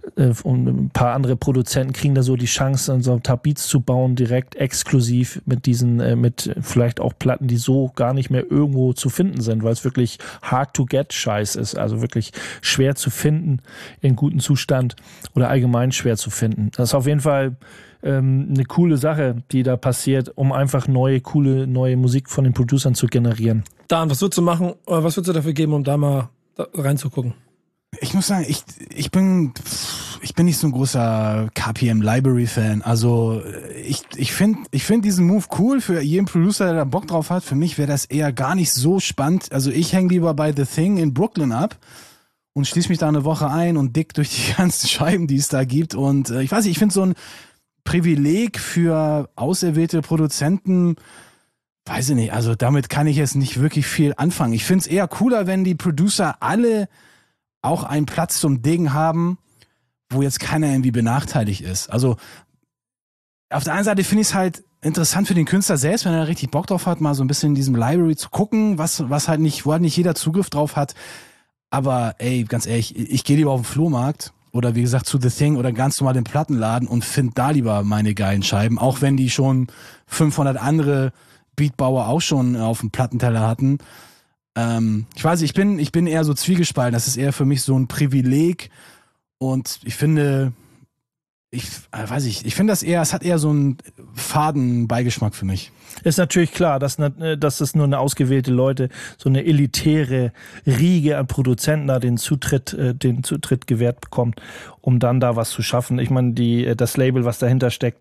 und ein paar andere Produzenten kriegen da so die Chance, so ein paar Beats zu bauen, direkt exklusiv mit diesen, mit vielleicht auch Platten, die so gar nicht mehr irgendwo zu finden sind, weil es wirklich hard to get Scheiß ist, also wirklich schwer zu finden in gutem Zustand oder allgemein schwer zu finden. Das ist auf jeden Fall eine coole Sache, die da passiert, um einfach neue Musik von den Producern zu generieren. Dan, was würdest du machen, oder was würdest du dafür geben, um da mal reinzugucken? Ich muss sagen, ich bin nicht so ein großer KPM Library Fan. Also ich finde diesen Move cool für jeden Producer, der da Bock drauf hat. Für mich wäre das eher gar nicht so spannend. Also ich hänge lieber bei The Thing in Brooklyn ab und schließe mich da eine Woche ein und dick durch die ganzen Scheiben, die es da gibt. Und ich weiß nicht, ich finde so ein Privileg für auserwählte Produzenten, weiß ich nicht, also damit kann ich jetzt nicht wirklich viel anfangen. Ich finde es eher cooler, wenn die Producer alle auch einen Platz zum Diggen haben, wo jetzt keiner irgendwie benachteiligt ist. Also auf der einen Seite finde ich es halt interessant für den Künstler selbst, wenn er da richtig Bock drauf hat, mal so ein bisschen in diesem Library zu gucken, wo halt nicht jeder Zugriff drauf hat. Aber ey, ganz ehrlich, ich gehe lieber auf den Flohmarkt oder wie gesagt zu The Thing oder ganz normal den Plattenladen und finde da lieber meine geilen Scheiben, auch wenn die schon 500 andere Beatbauer auch schon auf dem Plattenteller hatten. Ich weiß, ich bin eher so zwiegespalten. Das ist eher für mich so ein Privileg und ich finde, ich finde das eher, es hat eher so einen faden Beigeschmack für mich. Ist natürlich klar, dass es nur eine ausgewählte Leute, so eine elitäre Riege an Produzenten da den Zutritt gewährt bekommt, um dann da was zu schaffen. Ich meine, das Label, was dahinter steckt,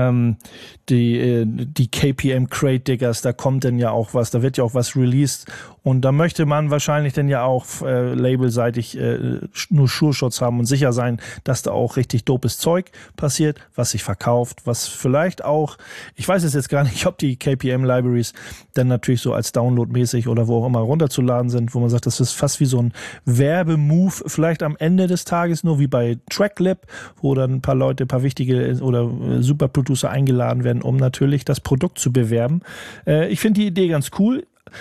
die KPM Crate Diggers, da kommt dann ja auch was, da wird ja auch was released und da möchte man wahrscheinlich dann ja auch labelseitig nur Sure-Shots haben und sicher sein, dass da auch richtig dopes Zeug passiert, was sich verkauft, was vielleicht auch, ich weiß es jetzt gar nicht, ob die KPM-Libraries dann natürlich so als Download-mäßig oder wo auch immer runterzuladen sind, wo man sagt, das ist fast wie so ein Werbemove, vielleicht am Ende des Tages, nur wie bei Tracklab, wo dann ein paar Leute, ein paar wichtige oder Superproducer eingeladen werden, um natürlich das Produkt zu bewerben. Ich finde die Idee ganz cool.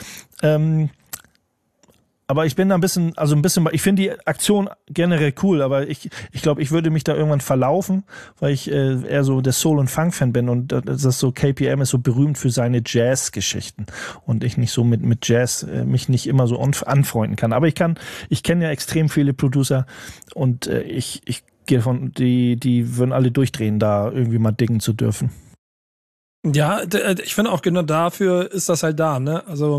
Aber ich bin da ein bisschen, ich finde die Aktion generell cool, aber ich glaube, ich würde mich da irgendwann verlaufen, weil ich eher so der Soul- und Funk-Fan bin und das ist so, KPM ist so berühmt für seine Jazz-Geschichten und ich nicht so mit Jazz mich nicht immer so anfreunden kann. Aber ich kenne ja extrem viele Producer und ich gehe davon, die würden alle durchdrehen, da irgendwie mal diggen zu dürfen. Ja, ich finde auch genau dafür ist das halt da, ne? Also,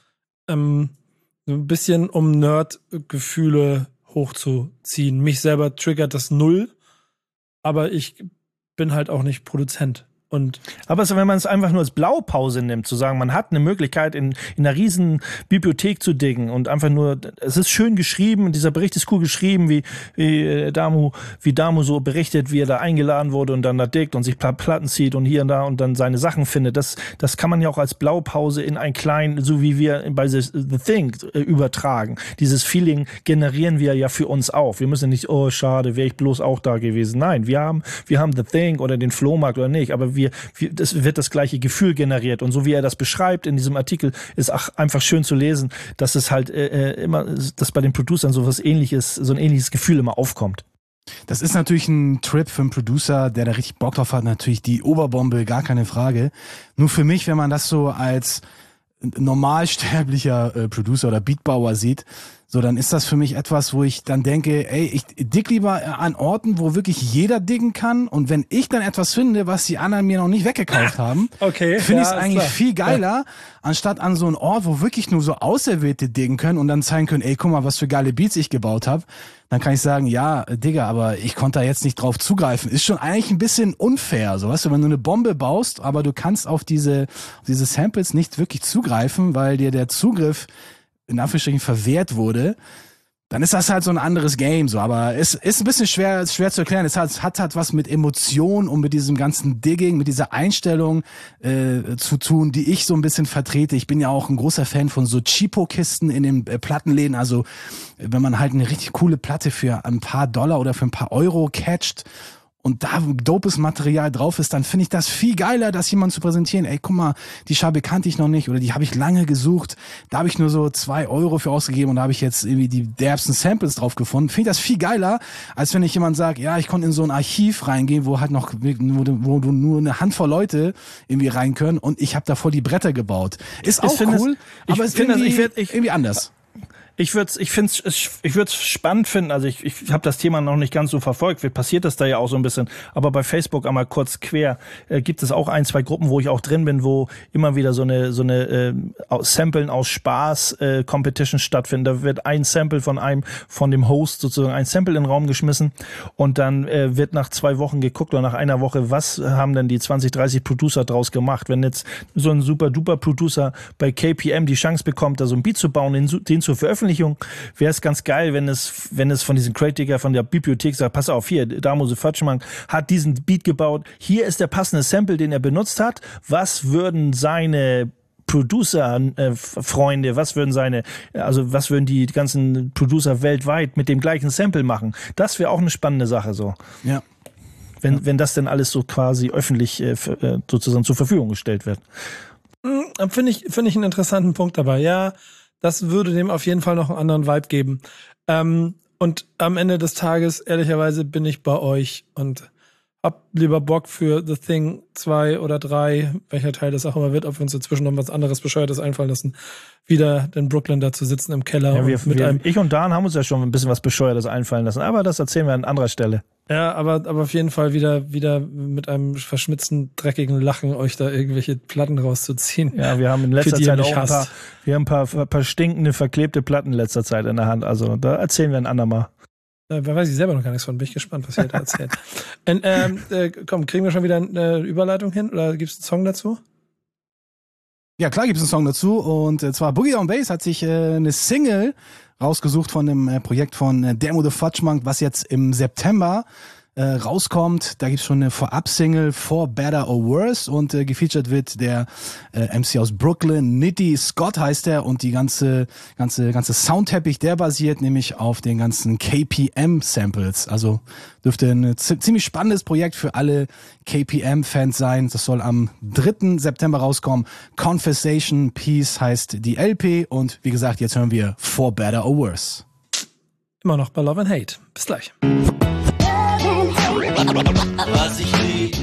ein bisschen um Nerd-Gefühle hochzuziehen. Mich selber triggert das null, aber ich bin halt auch nicht Produzent. Aber wenn man es einfach nur als Blaupause nimmt, zu sagen, man hat eine Möglichkeit, in einer riesen Bibliothek zu diggen und einfach nur, es ist schön geschrieben, dieser Bericht ist cool geschrieben, wie Damu so berichtet, wie er da eingeladen wurde und dann da diggt und sich Platten zieht und hier und da und dann seine Sachen findet. Das kann man ja auch als Blaupause in ein kleinen, so wie wir bei The Thing übertragen. Dieses Feeling generieren wir ja für uns auch. Wir müssen nicht, oh schade, wäre ich bloß auch da gewesen. Nein, wir haben The Thing oder den Flohmarkt oder nicht, aber es wird das gleiche Gefühl generiert und so wie er das beschreibt in diesem Artikel, ist auch einfach schön zu lesen, dass es halt immer, dass bei den Producern so ein ähnliches Gefühl immer aufkommt. Das ist natürlich ein Trip für einen Producer, der da richtig Bock drauf hat, natürlich die Oberbombe, gar keine Frage. Nur für mich, wenn man das so als normalsterblicher Producer oder Beatbauer sieht, so, dann ist das für mich etwas, wo ich dann denke, ey, ich digg lieber an Orten, wo wirklich jeder diggen kann und wenn ich dann etwas finde, was die anderen mir noch nicht weggekauft haben, okay, finde ich es eigentlich klar. viel geiler, anstatt an so einen Ort, wo wirklich nur so Auserwählte diggen können und dann zeigen können, ey, guck mal, was für geile Beats ich gebaut habe. Dann kann ich sagen, ja, Digga, aber ich konnte da jetzt nicht drauf zugreifen. Ist schon eigentlich ein bisschen unfair, so, weißt du, wenn du eine Bombe baust, aber du kannst auf diese Samples nicht wirklich zugreifen, weil dir der Zugriff in Anführungsstrichen verwehrt wurde, dann ist das halt so ein anderes Game, so, aber es ist ein bisschen schwer zu erklären. Es hat halt was mit Emotion und mit diesem ganzen Digging, mit dieser Einstellung zu tun, die ich so ein bisschen vertrete. Ich bin ja auch ein großer Fan von so Cheapo-Kisten in den Plattenläden, also wenn man halt eine richtig coole Platte für ein paar Dollar oder für ein paar Euro catcht und da dopes Material drauf ist, dann finde ich das viel geiler, das jemand zu präsentieren. Ey, guck mal, die Scheibe kannte ich noch nicht oder die habe ich lange gesucht. Da habe ich nur so 2 Euro für ausgegeben und da habe ich jetzt irgendwie die derbsten Samples drauf gefunden. Finde ich das viel geiler, als wenn ich jemand sage, ja, ich konnte in so ein Archiv reingehen, wo halt noch, wo du nur eine Handvoll Leute irgendwie rein können und ich habe da voll die Bretter gebaut. Ist auch cool, aber ist irgendwie anders. Ich würde es spannend finden. Also ich habe das Thema noch nicht ganz so verfolgt. Wie passiert das da ja auch so ein bisschen? Aber bei Facebook einmal kurz quer gibt es auch 1, 2 Gruppen, wo ich auch drin bin, wo immer wieder so eine Samplen aus Spaß Competition stattfinden. Da wird ein Sample von dem Host sozusagen ein Sample in den Raum geschmissen und dann wird nach 2 Wochen geguckt oder nach einer Woche, was haben denn die 20, 30 Producer draus gemacht? Wenn jetzt so ein super duper Producer bei KPM die Chance bekommt, da so ein Beat zu bauen, den zu veröffentlichen, wäre es ganz geil, wenn es von diesem Crate-Digger von der Bibliothek sagt, pass auf, hier, Damose Fatschmann hat diesen Beat gebaut, hier ist der passende Sample, den er benutzt hat, was würden seine Producer-Freunde, was würden die ganzen Producer weltweit mit dem gleichen Sample machen? Das wäre auch eine spannende Sache, so. Ja. Wenn das denn alles so quasi öffentlich sozusagen zur Verfügung gestellt wird. Finde ich einen interessanten Punkt dabei, ja. Das würde dem auf jeden Fall noch einen anderen Vibe geben. Und am Ende des Tages, ehrlicherweise, bin ich bei euch und hab lieber Bock für The Thing 2 oder 3, welcher Teil das auch immer wird, ob wir uns dazwischen noch was anderes Bescheuertes einfallen lassen, wieder in Brooklyn da zu sitzen im Keller. Ja, ich und Dan haben uns ja schon ein bisschen was Bescheuertes einfallen lassen, aber das erzählen wir an anderer Stelle. Ja, aber auf jeden Fall wieder mit einem verschmitzten, dreckigen Lachen euch da irgendwelche Platten rauszuziehen. Ja, wir haben in letzter Zeit auch ein paar stinkende, verklebte Platten in letzter Zeit in der Hand. Also da erzählen wir ein andermal. Wer weiß ich selber noch gar nichts von. Bin ich gespannt, was ihr da erzählt. Komm, kriegen wir schon wieder eine Überleitung hin oder gibt's einen Song dazu? Ja, klar gibt's einen Song dazu und zwar Boogie Down Bass hat sich eine Single rausgesucht von dem Projekt von Demo the Fudgemunk, was jetzt im September rauskommt. Da gibt's schon eine Vorab-Single, For Better or Worse, und gefeatured wird der MC aus Brooklyn, Nitty Scott heißt er, und die ganze Soundteppich, der basiert nämlich auf den ganzen KPM-Samples. Also dürfte ein ziemlich spannendes Projekt für alle KPM-Fans sein. Das soll am 3. September rauskommen. Conversation Peace heißt die LP und wie gesagt, jetzt hören wir For Better or Worse. Immer noch bei Love and Hate. Bis gleich. Was ich lieb,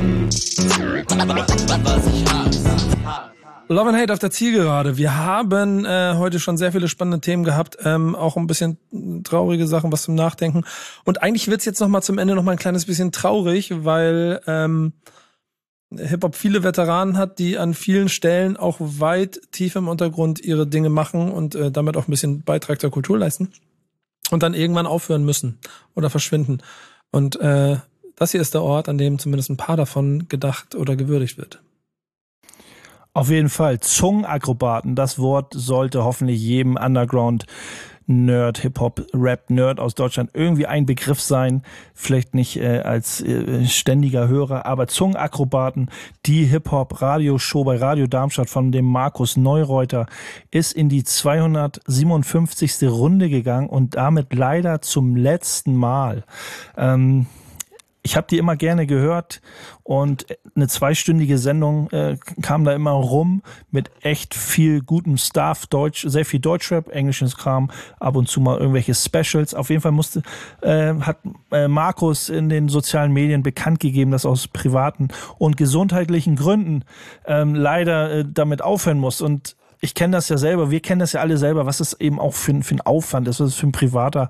was ich hasse. Love and Hate auf der Zielgerade. Wir haben heute schon sehr viele spannende Themen gehabt, auch ein bisschen traurige Sachen, was zum Nachdenken. Und eigentlich wird's jetzt nochmal zum Ende nochmal ein kleines bisschen traurig, weil Hip-Hop viele Veteranen hat, die an vielen Stellen auch weit tief im Untergrund ihre Dinge machen und damit auch ein bisschen Beitrag zur Kultur leisten und dann irgendwann aufhören müssen oder verschwinden. Und das hier ist der Ort, an dem zumindest ein paar davon gedacht oder gewürdigt wird. Auf jeden Fall. Zungenakrobaten, das Wort sollte hoffentlich jedem Underground-Nerd, Hip-Hop-Rap-Nerd aus Deutschland irgendwie ein Begriff sein. Vielleicht nicht als ständiger Hörer, aber Zungenakrobaten, die Hip-Hop-Radioshow bei Radio Darmstadt von dem Markus Neureuter ist in die 257. Runde gegangen und damit leider zum letzten Mal. Ich habe die immer gerne gehört und eine 2-stündige Sendung kam da immer rum mit echt viel gutem Stuff, sehr viel Deutschrap, englisches Kram, ab und zu mal irgendwelche Specials. Auf jeden Fall hat Markus in den sozialen Medien bekannt gegeben, dass aus privaten und gesundheitlichen Gründen leider damit aufhören muss. Und ich kenne das ja selber, wir kennen das ja alle selber, was es eben auch für ein Aufwand ist, was es für ein privater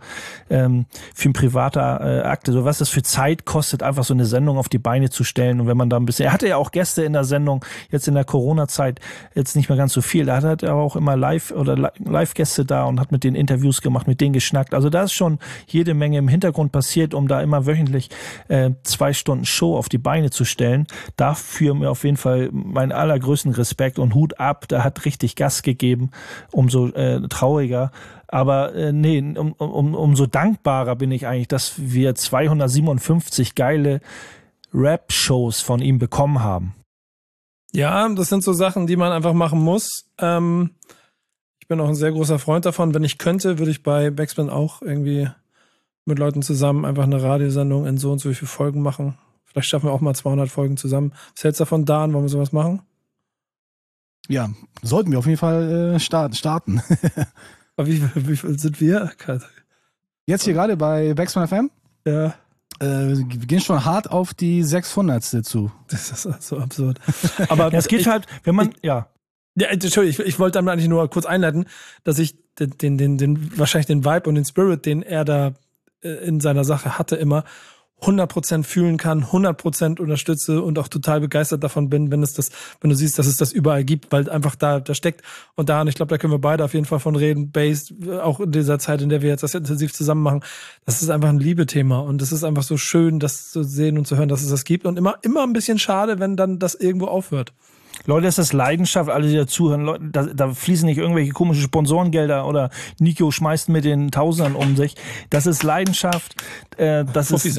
Akt ist, was es für Zeit kostet, einfach so eine Sendung auf die Beine zu stellen. Und wenn man da ein bisschen, er hatte ja auch Gäste in der Sendung, jetzt in der Corona-Zeit, jetzt nicht mehr ganz so viel, da hat er aber auch immer Live-Gäste da und hat mit denen Interviews gemacht, mit denen geschnackt. Also da ist schon jede Menge im Hintergrund passiert, um da immer wöchentlich 2 Stunden Show auf die Beine zu stellen. Dafür mir auf jeden Fall meinen allergrößten Respekt und Hut ab, da hat richtig Gas gegeben, umso trauriger. Aber umso dankbarer bin ich eigentlich, dass wir 257 geile Rap-Shows von ihm bekommen haben. Ja, das sind so Sachen, die man einfach machen muss. Ich bin auch ein sehr großer Freund davon. Wenn ich könnte, würde ich bei Backspin auch irgendwie mit Leuten zusammen einfach eine Radiosendung in so und so viele Folgen machen. Vielleicht schaffen wir auch mal 200 Folgen zusammen. Was hältst du davon, Dan? Wollen wir sowas machen? Ja, sollten wir auf jeden Fall starten. Aber wie viel sind wir? Jetzt hier gerade bei Backspin FM? Ja. Wir gehen schon hart auf die 600. zu. Das ist so absurd. Aber es geht halt, wenn man, Ja, Entschuldigung, ich wollte damit eigentlich nur kurz einleiten, dass ich wahrscheinlich den Vibe und den Spirit, den er da in seiner Sache hatte, immer 100% fühlen kann, 100% unterstütze und auch total begeistert davon bin, wenn du siehst, dass es das überall gibt, weil einfach da steckt. Und daran, ich glaube, da können wir beide auf jeden Fall von reden, Bass, auch in dieser Zeit, in der wir jetzt das intensiv zusammen machen, das ist einfach ein Liebethema und es ist einfach so schön, das zu sehen und zu hören, dass es das gibt und immer ein bisschen schade, wenn dann das irgendwo aufhört. Leute, das ist Leidenschaft, alle, die da zuhören. Leute, da fließen nicht irgendwelche komischen Sponsorengelder oder Nico schmeißt mit den Tausendern um sich. Das ist Leidenschaft, das ist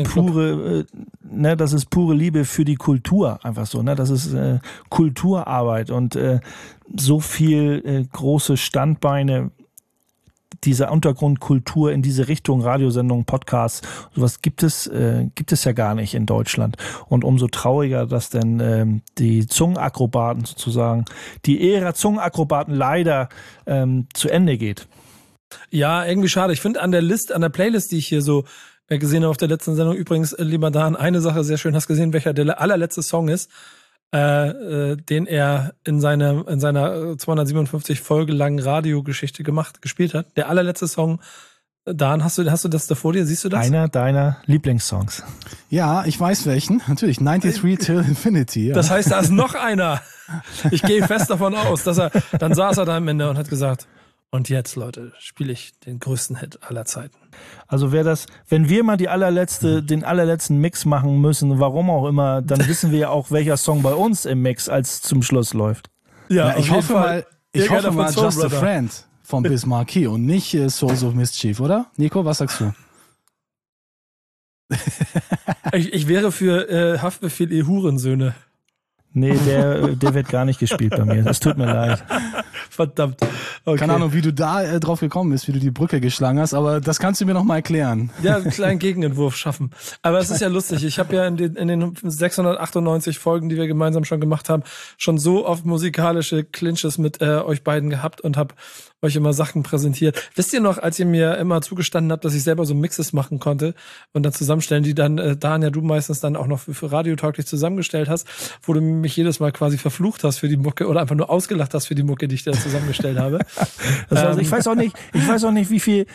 pure Liebe für die Kultur, einfach so. Ne? Das ist Kulturarbeit und so viel große Standbeine dieser Untergrundkultur in diese Richtung, Radiosendungen, Podcasts, sowas gibt es ja gar nicht in Deutschland. Und umso trauriger, dass denn die Zungenakrobaten sozusagen, die Ära Zungenakrobaten leider zu Ende geht. Ja, irgendwie schade. Ich finde an der Playlist, die ich hier so gesehen habe auf der letzten Sendung, übrigens, lieber Dan, eine Sache sehr schön, hast gesehen, welcher der allerletzte Song ist, den er in seiner 257 Folge langen Radiogeschichte gespielt hat. Der allerletzte Song. Dan, hast du das da vor dir? Siehst du das? Einer deiner Lieblingssongs. Ja, ich weiß welchen. Natürlich, 93 Till Infinity. Ja. Das heißt, da ist noch einer. Ich gehe fest davon aus, dann saß er da am Ende und hat gesagt, und jetzt, Leute, spiele ich den größten Hit aller Zeiten. Also wenn wir mal den allerletzten Mix machen müssen, warum auch immer, dann wissen wir ja auch, welcher Song bei uns im Mix als zum Schluss läuft. Ja, ich hoffe mal Just a Friend von Biz Markie und nicht Souls of Mischief, oder? Nico, was sagst du? Ich wäre für Haftbefehl, ihr Hurensöhne. Nee, der wird gar nicht gespielt bei mir. Das tut mir leid. Verdammt. Okay. Keine Ahnung, wie du da drauf gekommen bist, wie du die Brücke geschlagen hast, aber das kannst du mir noch mal erklären. Ja, einen kleinen Gegenentwurf schaffen. Aber es ist ja lustig. Ich habe ja in den 698 Folgen, die wir gemeinsam schon gemacht haben, schon so oft musikalische Clinches mit euch beiden gehabt und habe euch immer Sachen präsentiert. Wisst ihr noch, als ihr mir immer zugestanden habt, dass ich selber so Mixes machen konnte und dann zusammenstellen, die dann, Daniel, du meistens dann auch noch für Radiotauglich zusammengestellt hast, wo du mich jedes Mal quasi verflucht hast für die Mucke oder einfach nur ausgelacht hast für die Mucke, die ich da zusammengestellt habe. Also ich weiß auch nicht, wie viel,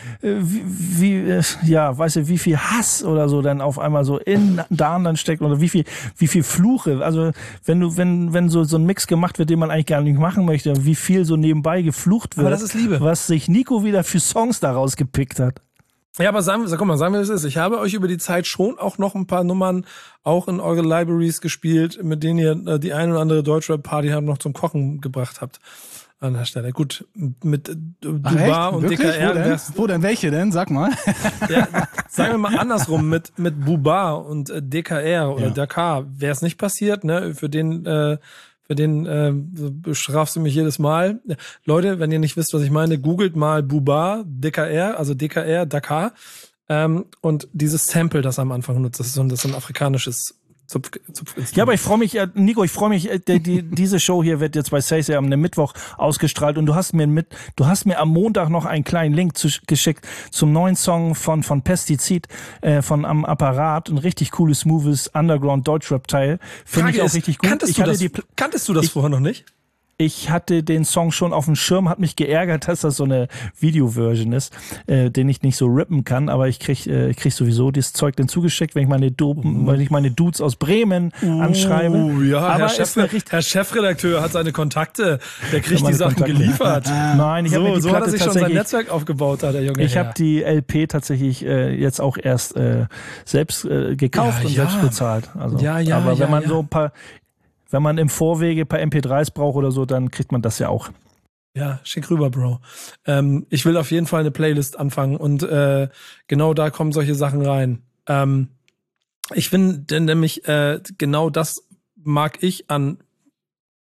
wie viel Hass oder so dann auf einmal so in Dan dann steckt oder wie viel Fluche. Also wenn so ein Mix gemacht wird, den man eigentlich gar nicht machen möchte, wie viel so nebenbei geflucht wird. Aber das ist Liebe. Was sich Nico wieder für Songs daraus gepickt hat. Ja, aber sagen wir, wie es ist. Ich habe euch über die Zeit schon auch noch ein paar Nummern auch in eure Libraries gespielt, mit denen ihr die ein oder andere Deutschrap-Party noch zum Kochen gebracht habt. An der Stelle. Gut, mit Bubar und DKR. Wo denn? Welche denn? Sag mal. Ja, sagen wir mal andersrum, mit Bubar und DKR oder Dakar wäre es nicht passiert, ne? Für den bestrafst du mich jedes Mal. Leute, wenn ihr nicht wisst, was ich meine, googelt mal Bubar, DKR, also DKR, Dakar, und dieses Sample, das am Anfang nutzt, das ist so ein afrikanisches Zupfinstrument. Ja, aber ich freue mich, Nico, diese Show hier wird jetzt bei Say am Mittwoch ausgestrahlt und du hast mir am Montag noch einen kleinen Link geschickt zum neuen Song von Pestizid, von Am Apparat, ein richtig cooles, smoothes Underground-Deutschrap-Teil. Finde ich auch richtig gut. Kanntest du das vorher noch nicht? Ich hatte den Song schon auf dem Schirm, hat mich geärgert, dass das so eine Video-Version ist, den ich nicht so rippen kann, aber ich krieg sowieso das Zeug dann zugeschickt, wenn ich meine Dudes aus Bremen anschreibe. Ja, aber Herr Chefredakteur hat seine Kontakte, der kriegt die Sachen geliefert. Nein, ich habe mir die Platte hat er sich schon sein Netzwerk aufgebaut, der junge Ich habe die LP tatsächlich jetzt auch erst selbst gekauft und selbst bezahlt. Also, aber wenn man so ein paar Wenn man im Vorwege ein paar MP3s braucht oder so, dann kriegt man das ja auch. Ja, schick rüber, Bro. Ich will auf jeden Fall eine Playlist anfangen und genau da kommen solche Sachen rein. Ich finde nämlich, genau das mag ich an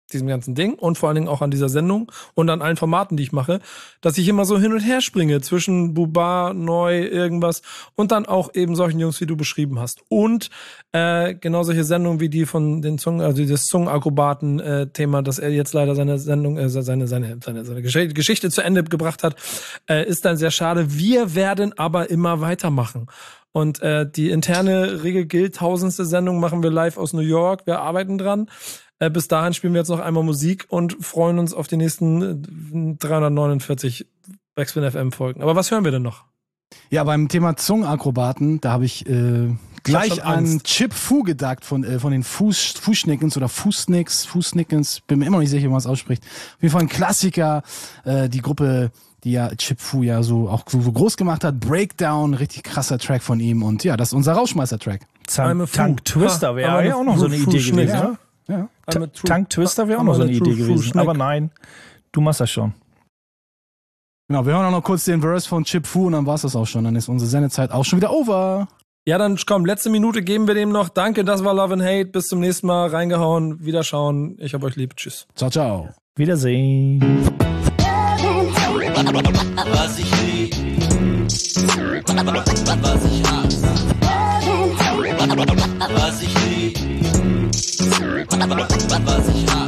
diesem ganzen Ding und vor allen Dingen auch an dieser Sendung und an allen Formaten, die ich mache, dass ich immer so hin und her springe zwischen Buba, Neu, irgendwas und dann auch eben solchen Jungs, wie du beschrieben hast. Und genau solche Sendungen wie die von den das Zungenakrobaten-Thema, dass er jetzt leider seine Sendung, seine Geschichte zu Ende gebracht hat, ist dann sehr schade. Wir werden aber immer weitermachen. Und die interne Regel gilt, 1000. Sendung machen wir live aus New York. Wir arbeiten dran. Bis dahin spielen wir jetzt noch einmal Musik und freuen uns auf die nächsten 349 Backspin FM Folgen. Aber was hören wir denn noch? Ja, beim Thema Zungenakrobaten, da habe ich gleich an Chip Fu gedacht von den Fußschnickens oder Fußnickens. Bin mir immer noch nicht sicher, wie man es ausspricht. Auf jeden Fall ein Klassiker. Die Gruppe, die ja Chip Fu ja so groß gemacht hat. Breakdown, richtig krasser Track von ihm. Und ja, das ist unser Rausschmeißer-Track. Tank Twister wäre ja auch noch so eine Idee gewesen. Ja. Ja. Tank Twister wäre auch noch so eine Idee gewesen. Aber nein, du machst das schon. Genau, wir hören auch noch kurz den Verse von Chip Fu und dann war's das auch schon. Dann ist unsere Sendezeit auch schon wieder over. Ja, dann komm, letzte Minute geben wir dem noch. Danke, das war Love and Hate. Bis zum nächsten Mal. Reingehauen, wiederschauen. Ich hab euch lieb. Tschüss. Ciao, ciao. Wiedersehen. Was ich lieb, was ich hasse. Was ich lieb, was ich hasse.